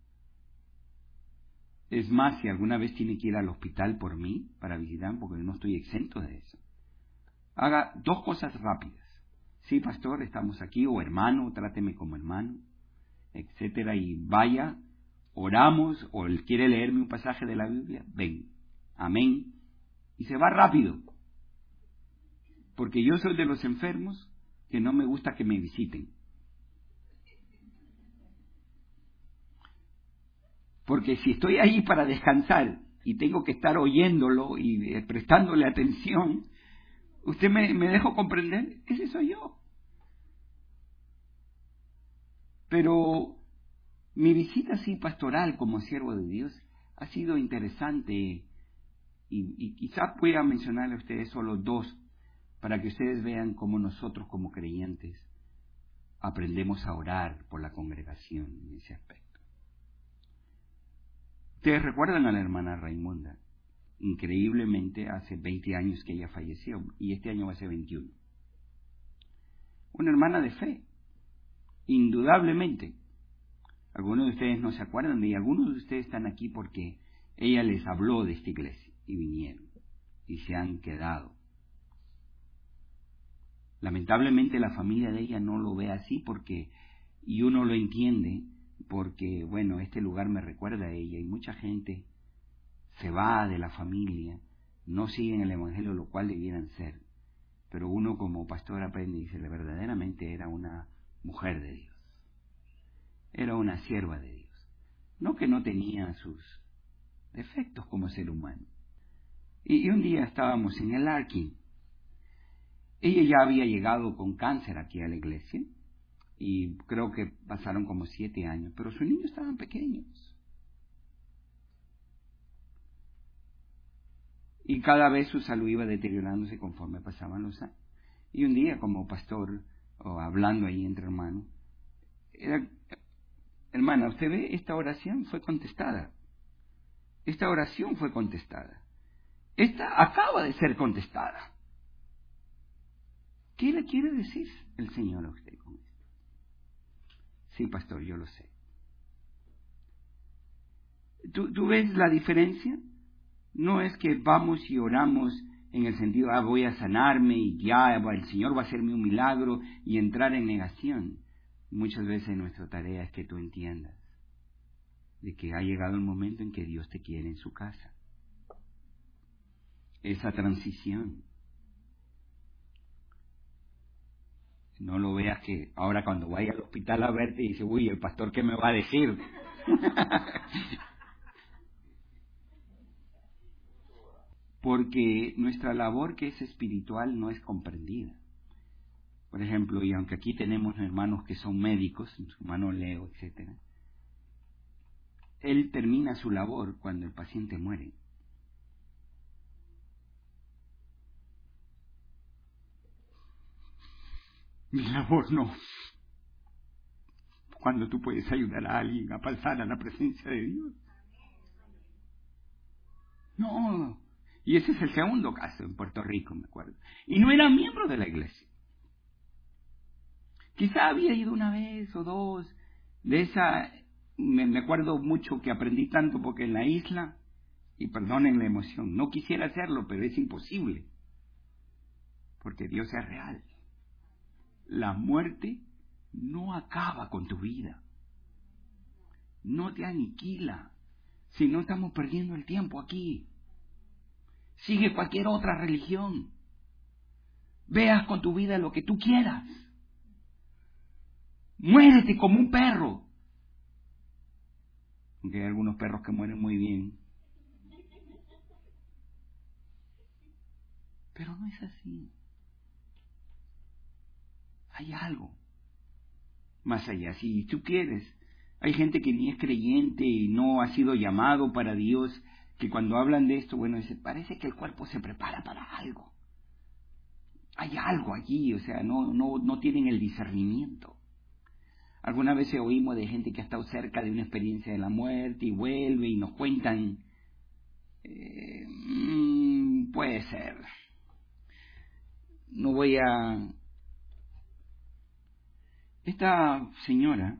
A: Es más, si alguna vez tiene que ir al hospital por mí, para visitar, porque no estoy exento de eso, haga dos cosas rápidas. Sí, pastor, estamos aquí, o hermano, tráteme como hermano, etcétera, y vaya, oramos, o él quiere leerme un pasaje de la Biblia, ven, amén, y se va rápido, porque yo soy de los enfermos que no me gusta que me visiten. Porque si estoy ahí para descansar y tengo que estar oyéndolo y eh, prestándole atención, ¿usted me, me dejó comprender? Ese soy yo. Pero mi visita así pastoral como siervo de Dios ha sido interesante y, y quizás pueda mencionarle a ustedes solo dos para que ustedes vean cómo nosotros como creyentes aprendemos a orar por la congregación en ese aspecto. Ustedes recuerdan a la hermana Raimonda. Increíblemente, hace veinte años que ella falleció, y este año va a ser veintiuno. Una hermana de fe, indudablemente. Algunos de ustedes no se acuerdan de ella, algunos de ustedes están aquí porque ella les habló de esta iglesia, y vinieron, y se han quedado. Lamentablemente la familia de ella no lo ve así, porque, y uno lo entiende, porque, bueno, este lugar me recuerda a ella, y mucha gente se va de la familia, no siguen el Evangelio, lo cual debieran ser. Pero uno como pastor aprende y dice, verdaderamente era una mujer de Dios. Era una sierva de Dios. No que no tenía sus defectos como ser humano. Y, y un día estábamos en el Arking. Ella ya había llegado con cáncer aquí a la iglesia. Y creo que pasaron como siete años, pero sus niños estaban pequeños. Y cada vez su salud iba deteriorándose conforme pasaban los años. Y un día, como pastor, o hablando ahí entre hermanos, era, hermana, usted ve, esta oración fue contestada. Esta oración fue contestada. Esta acaba de ser contestada. ¿Qué le quiere decir el Señor a usted con esto? Sí, pastor, yo lo sé. ¿Tú, ¿Tú ves la diferencia? No es que vamos y oramos en el sentido, ah, voy a sanarme y ya el Señor va a hacerme un milagro y entrar en negación. Muchas veces nuestra tarea es que tú entiendas de que ha llegado el momento en que Dios te quiere en su casa. Esa transición. No lo veas que ahora cuando vaya al hospital a verte dice, uy, el pastor, ¿qué me va a decir? Porque nuestra labor que es espiritual no es comprendida. Por ejemplo, y aunque aquí tenemos hermanos que son médicos, su hermano Leo, etcétera, él termina su labor cuando el paciente muere. Mi labor no. Cuando tú puedes ayudar a alguien a pasar a la presencia de Dios. No. Y ese es el segundo caso en Puerto Rico, me acuerdo. Y no era miembro de la iglesia. Quizá había ido una vez o dos. De esa, me, me acuerdo mucho que aprendí tanto porque en la isla, y perdonen la emoción, no quisiera hacerlo, pero es imposible. Porque Dios es real. La muerte no acaba con tu vida. No te aniquila. Si no, estamos perdiendo el tiempo aquí. Sigue cualquier otra religión. Veas con tu vida lo que tú quieras. Muérete como un perro. Aunque hay algunos perros que mueren muy bien. Pero no es así. Hay algo más allá. Si tú quieres, hay gente que ni es creyente y no ha sido llamado para Dios, que cuando hablan de esto, bueno, dice, parece que el cuerpo se prepara para algo. Hay algo allí, o sea, no, no, no tienen el discernimiento. Algunas veces oímos de gente que ha estado cerca de una experiencia de la muerte y vuelve y nos cuentan, eh, mmm, puede ser. No voy a... Esta señora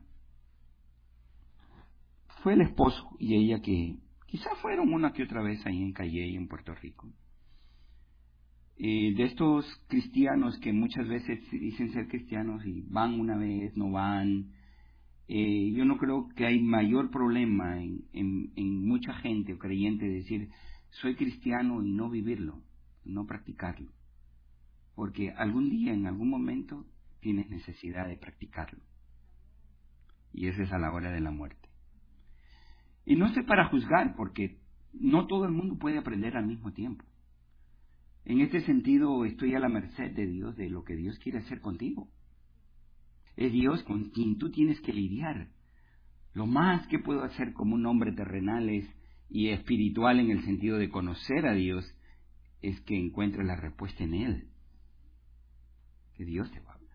A: fue el esposo y ella que quizás fueron una que otra vez ahí en Calle, en Puerto Rico. Eh, de estos cristianos que muchas veces dicen ser cristianos y van una vez, no van. Eh, yo no creo que hay mayor problema en, en, en mucha gente o creyente decir soy cristiano y no vivirlo, no practicarlo. Porque algún día, en algún momento, tienes necesidad de practicarlo. Y esa es a la hora de la muerte. Y no sé para juzgar, porque no todo el mundo puede aprender al mismo tiempo. En este sentido, estoy a la merced de Dios, de lo que Dios quiere hacer contigo. Es Dios con quien tú tienes que lidiar. Lo más que puedo hacer como un hombre terrenal es, y espiritual en el sentido de conocer a Dios, es que encuentres la respuesta en Él. Que Dios te va a hablar.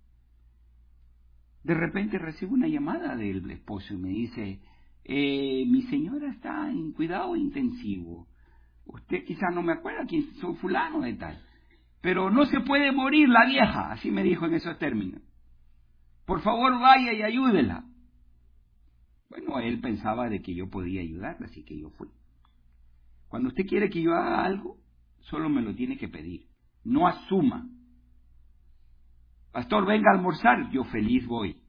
A: De repente recibo una llamada del esposo y me dice, eh, mi señora está en cuidado intensivo. Usted quizá no me acuerda quién soy, fulano de tal. Pero no se puede morir la vieja, así me dijo en esos términos. Por favor vaya y ayúdela. Bueno, él pensaba de que yo podía ayudarla, así que yo fui. Cuando usted quiere que yo haga algo, solo me lo tiene que pedir. No asuma. Pastor, venga a almorzar, yo feliz voy.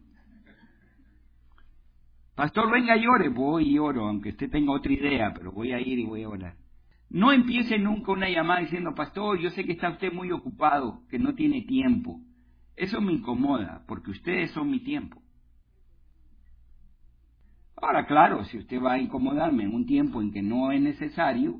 A: Pastor, venga, llore, voy y oro, aunque usted tenga otra idea, pero voy a ir y voy a orar. No empiece nunca una llamada diciendo, pastor, yo sé que está usted muy ocupado, que no tiene tiempo. Eso me incomoda, porque ustedes son mi tiempo. Ahora, claro, si usted va a incomodarme en un tiempo en que no es necesario,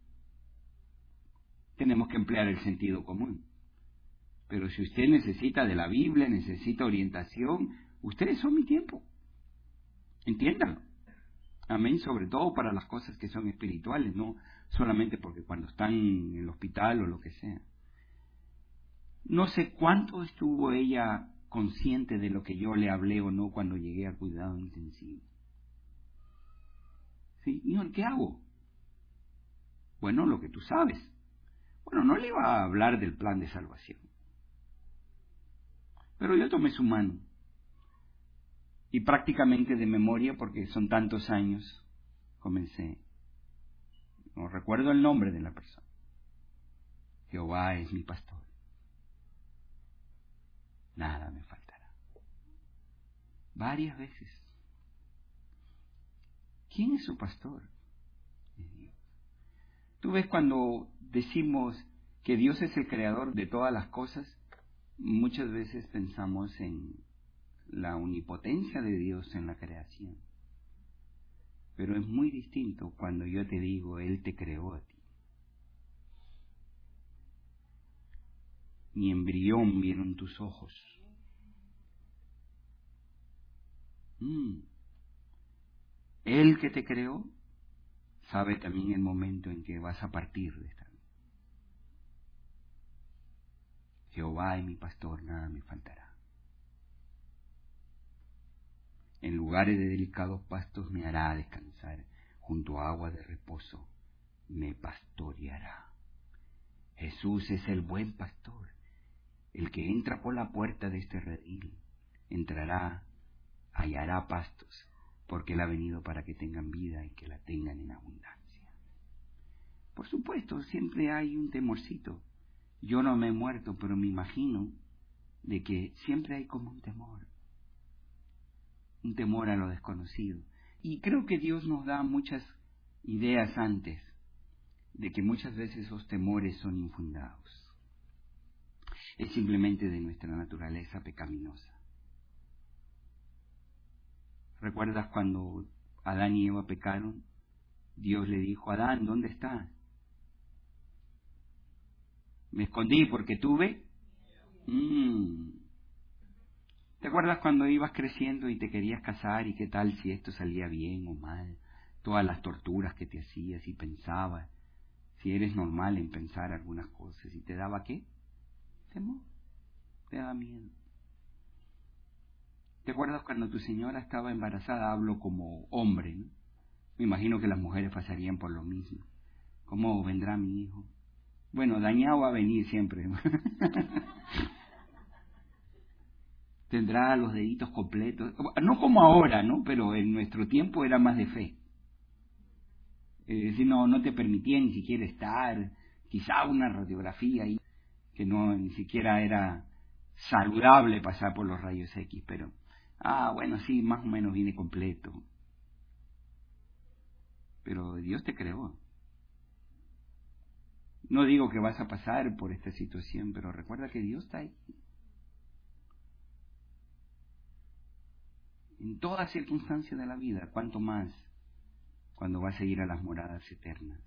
A: tenemos que emplear el sentido común. Pero si usted necesita de la Biblia, necesita orientación, ustedes son mi tiempo. Entiéndanlo. Amén, sobre todo para las cosas que son espirituales, no solamente porque cuando están en el hospital o lo que sea. No sé cuánto estuvo ella consciente de lo que yo le hablé o no cuando llegué a cuidado intensivo. ¿Sí? ¿Y qué hago? Bueno, lo que tú sabes. Bueno, no le iba a hablar del plan de salvación. Pero yo tomé su mano. Y prácticamente de memoria, porque son tantos años, comencé. No recuerdo el nombre de la persona. Jehová es mi pastor. Nada me faltará. Varias veces. ¿Quién es su pastor? Es Dios. Tú ves, cuando decimos que Dios es el creador de todas las cosas, muchas veces pensamos en la omnipotencia de Dios en la creación. Pero es muy distinto cuando yo te digo, Él te creó a ti. Ni embrión vieron tus ojos. Mm. Él que te creó sabe también el momento en que vas a partir de esta vida. Jehová es mi pastor, nada me faltará. En lugares de delicados pastos me hará descansar, junto a agua de reposo me pastoreará. Jesús es el buen pastor. El que entra por la puerta de este redil entrará, hallará pastos, porque Él ha venido para que tengan vida y que la tengan en abundancia. Por supuesto, siempre hay un temorcito. Yo no me he muerto, pero me imagino de que siempre hay como un temor. Un temor a lo desconocido. Y creo que Dios nos da muchas ideas antes de que muchas veces esos temores son infundados. Es simplemente de nuestra naturaleza pecaminosa. ¿Recuerdas cuando Adán y Eva pecaron? Dios le dijo, Adán, ¿dónde estás? Me escondí porque tuve. Mm. ¿Te acuerdas cuando ibas creciendo y te querías casar y qué tal si esto salía bien o mal? Todas las torturas que te hacías y pensabas, si eres normal en pensar algunas cosas, ¿y te daba qué? Temor, te daba miedo. ¿Te acuerdas cuando tu señora estaba embarazada? Hablo como hombre, ¿no? Me imagino que las mujeres pasarían por lo mismo. ¿Cómo vendrá mi hijo? Bueno, dañado va a venir siempre. Tendrá los deditos completos. No como ahora, ¿no? Pero en nuestro tiempo era más de fe. Es decir, no, no te permitía ni siquiera estar, quizá una radiografía ahí, que no ni siquiera era saludable pasar por los rayos X, pero, ah, bueno, sí, más o menos viene completo. Pero Dios te creó. No digo que vas a pasar por esta situación, pero recuerda que Dios está ahí. En toda circunstancia de la vida, cuanto más cuando vas a ir a las moradas eternas.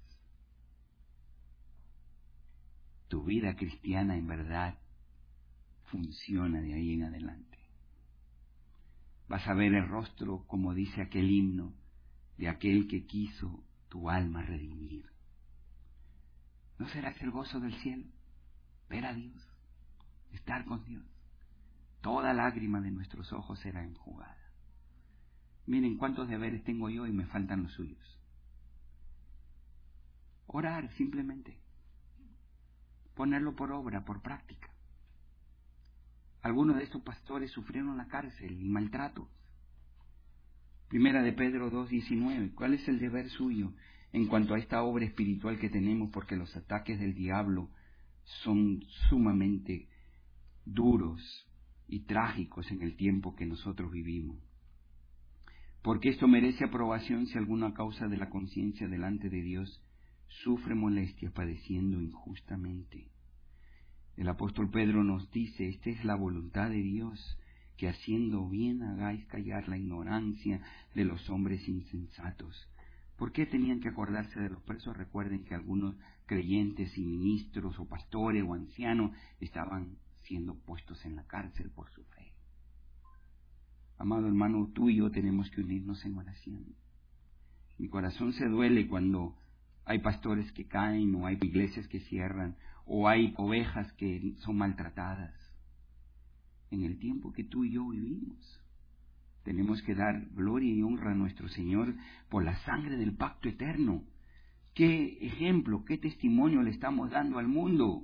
A: Tu vida cristiana en verdad funciona de ahí en adelante. Vas a ver el rostro, como dice aquel himno, de aquel que quiso tu alma redimir. ¿No será el gozo del cielo? Ver a Dios, estar con Dios. Toda lágrima de nuestros ojos será enjugada. Miren cuántos deberes tengo yo y me faltan los suyos. Orar simplemente. Ponerlo por obra, por práctica. Algunos de estos pastores sufrieron la cárcel y maltratos. Primera de Pedro dos diecinueve. ¿Cuál es el deber suyo en cuanto a esta obra espiritual que tenemos? Porque los ataques del diablo son sumamente duros y trágicos en el tiempo que nosotros vivimos. Porque esto merece aprobación si alguna causa de la conciencia delante de Dios sufre molestia padeciendo injustamente. El apóstol Pedro nos dice, esta es la voluntad de Dios, que haciendo bien hagáis callar la ignorancia de los hombres insensatos. ¿Por qué tenían que acordarse de los presos? Recuerden que algunos creyentes y ministros o pastores o ancianos estaban siendo puestos en la cárcel por su fe. Amado hermano, tú y yo tenemos que unirnos en oración. Mi corazón se duele cuando hay pastores que caen, o hay iglesias que cierran, o hay ovejas que son maltratadas. En el tiempo que tú y yo vivimos, tenemos que dar gloria y honra a nuestro Señor por la sangre del pacto eterno. ¿Qué ejemplo, qué testimonio le estamos dando al mundo?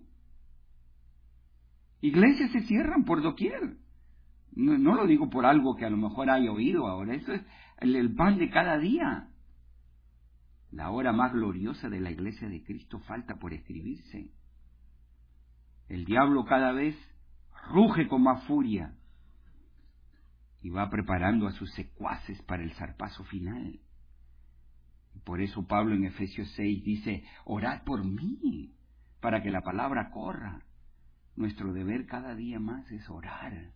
A: Iglesias se cierran por doquier. No, no lo digo por algo que a lo mejor haya oído ahora, eso es el, el pan de cada día. La hora más gloriosa de la iglesia de Cristo falta por escribirse. El diablo cada vez ruge con más furia y va preparando a sus secuaces para el zarpazo final. Por eso Pablo en Efesios seis dice, orad por mí, para que la palabra corra. Nuestro deber cada día más es orar.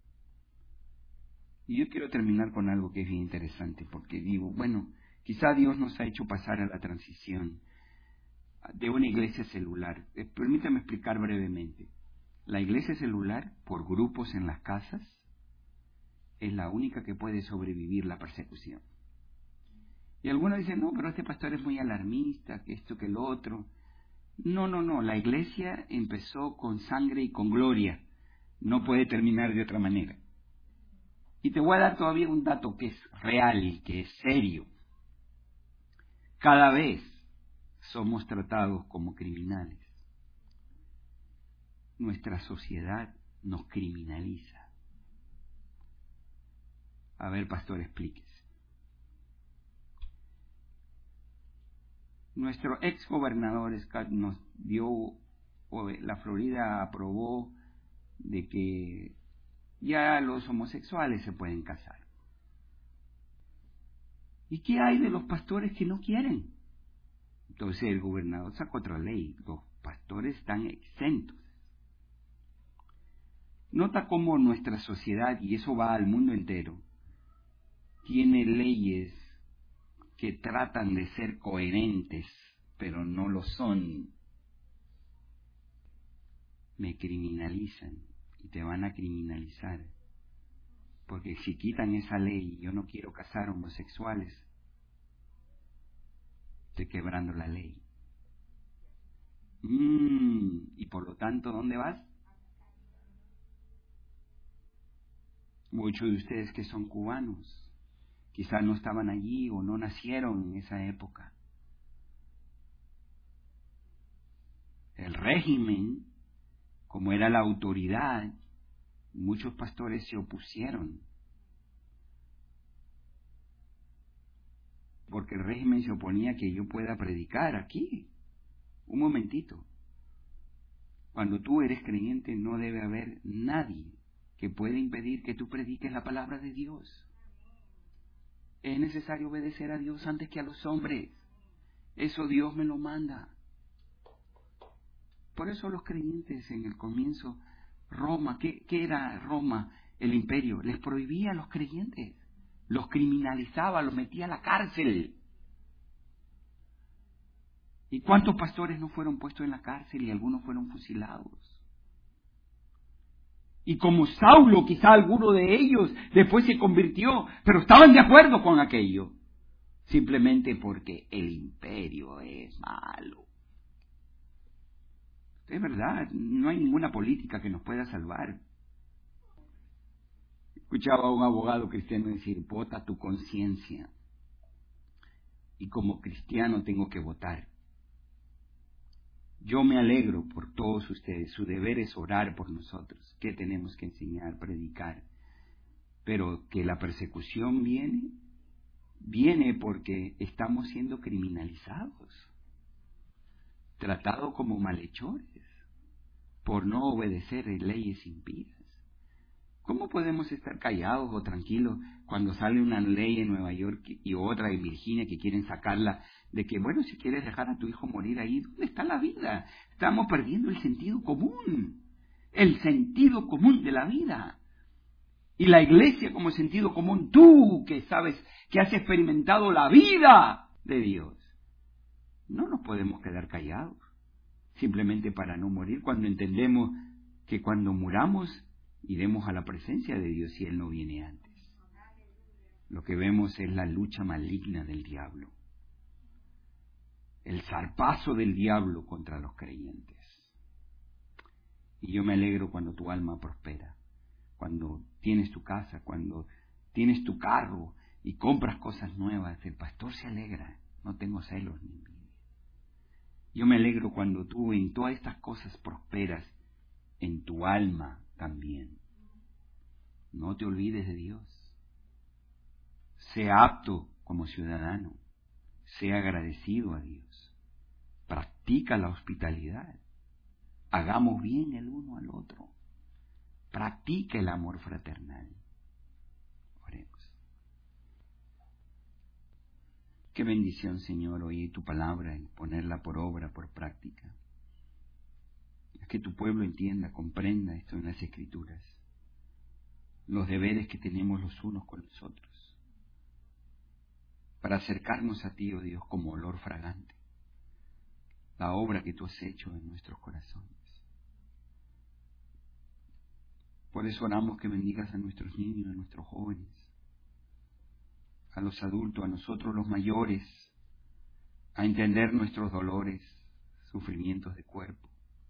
A: Y yo quiero terminar con algo que es bien interesante, porque digo, bueno, quizá Dios nos ha hecho pasar a la transición de una iglesia celular. Eh, permítame explicar brevemente. La iglesia celular, por grupos en las casas, es la única que puede sobrevivir la persecución. Y algunos dicen, no, pero este pastor es muy alarmista, que esto, que lo otro. No, no, no, la iglesia empezó con sangre y con gloria. No puede terminar de otra manera. Y te voy a dar todavía un dato que es real y que es serio. Cada vez somos tratados como criminales. Nuestra sociedad nos criminaliza. A ver, pastor, explíquese. Nuestro ex gobernador Scott nos dio, o la Florida aprobó de que ya los homosexuales se pueden casar. ¿Y qué hay de los pastores que no quieren? Entonces el gobernador sacó otra ley. Los pastores están exentos. Nota cómo nuestra sociedad, y eso va al mundo entero, tiene leyes que tratan de ser coherentes, pero no lo son. Me criminalizan y te van a criminalizar. Porque si quitan esa ley y yo no quiero casar homosexuales, estoy quebrando la ley. Mm, y por lo tanto, ¿dónde vas? Muchos de ustedes que son cubanos, quizás no estaban allí o no nacieron en esa época. El régimen, como era la autoridad, muchos pastores se opusieron. Porque el régimen se oponía a que yo pueda predicar aquí. Un momentito. Cuando tú eres creyente no debe haber nadie que pueda impedir que tú prediques la palabra de Dios. Es necesario obedecer a Dios antes que a los hombres. Eso Dios me lo manda. Por eso los creyentes en el comienzo, Roma, ¿qué, qué era Roma? El imperio, les prohibía a los creyentes, los criminalizaba, los metía a la cárcel. ¿Y cuántos pastores no fueron puestos en la cárcel y algunos fueron fusilados? Y como Saulo, quizá alguno de ellos después se convirtió, pero estaban de acuerdo con aquello, simplemente porque el imperio es malo. Es verdad, no hay ninguna política que nos pueda salvar. Escuchaba a un abogado cristiano decir, vota tu conciencia. Y como cristiano tengo que votar. Yo me alegro por todos ustedes. Su deber es orar por nosotros. ¿Qué tenemos que enseñar, predicar? Pero que la persecución viene, viene porque estamos siendo criminalizados, tratados como malhechores, por no obedecer leyes impías. ¿Cómo podemos estar callados o tranquilos cuando sale una ley en Nueva York y otra en Virginia que quieren sacarla de que, bueno, si quieres dejar a tu hijo morir ahí, ¿dónde está la vida? Estamos perdiendo el sentido común, el sentido común de la vida. Y la iglesia como sentido común, tú que sabes que has experimentado la vida de Dios, no nos podemos quedar callados simplemente para no morir cuando entendemos que cuando muramos iremos a la presencia de Dios si Él no viene antes. Lo que vemos es la lucha maligna del diablo, el zarpazo del diablo contra los creyentes. Y yo me alegro cuando tu alma prospera, cuando tienes tu casa, cuando tienes tu carro y compras cosas nuevas. El pastor se alegra, no tengo celos ni envidia. Yo me alegro cuando tú en todas estas cosas prosperas en tu alma también. No te olvides de Dios. Sea apto como ciudadano. Sea agradecido a Dios. Practica la hospitalidad. Hagamos bien el uno al otro. Practica el amor fraternal. Oremos. Qué bendición, Señor, oír tu palabra y ponerla por obra, por práctica. Que tu pueblo entienda, comprenda esto en las Escrituras, los deberes que tenemos los unos con los otros, para acercarnos a ti, oh Dios, como olor fragante, la obra que tú has hecho en nuestros corazones. Por eso oramos que bendigas a nuestros niños, a nuestros jóvenes, a los adultos, a nosotros los mayores, a entender nuestros dolores, sufrimientos de cuerpo,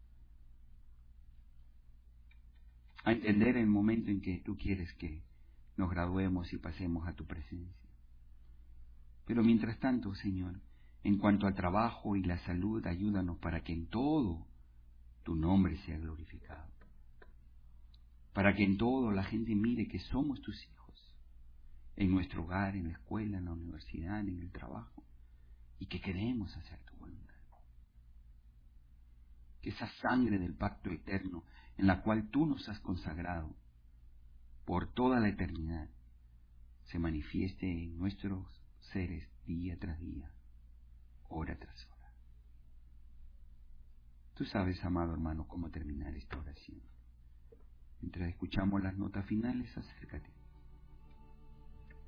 A: a entender el momento en que tú quieres que nos graduemos y pasemos a tu presencia. Pero mientras tanto, Señor, En cuanto al trabajo y la salud, ayúdanos para que en todo tu nombre sea glorificado. Para que en todo la gente mire que somos tus hijos, en nuestro hogar, en la escuela, en la universidad, en el trabajo, y que queremos hacer tu voluntad. Que esa sangre del pacto eterno en la cual tú nos has consagrado por toda la eternidad se manifieste en nuestros seres día tras día, hora tras hora. Tú sabes, amado hermano, cómo terminar esta oración. Mientras escuchamos las notas finales, acércate.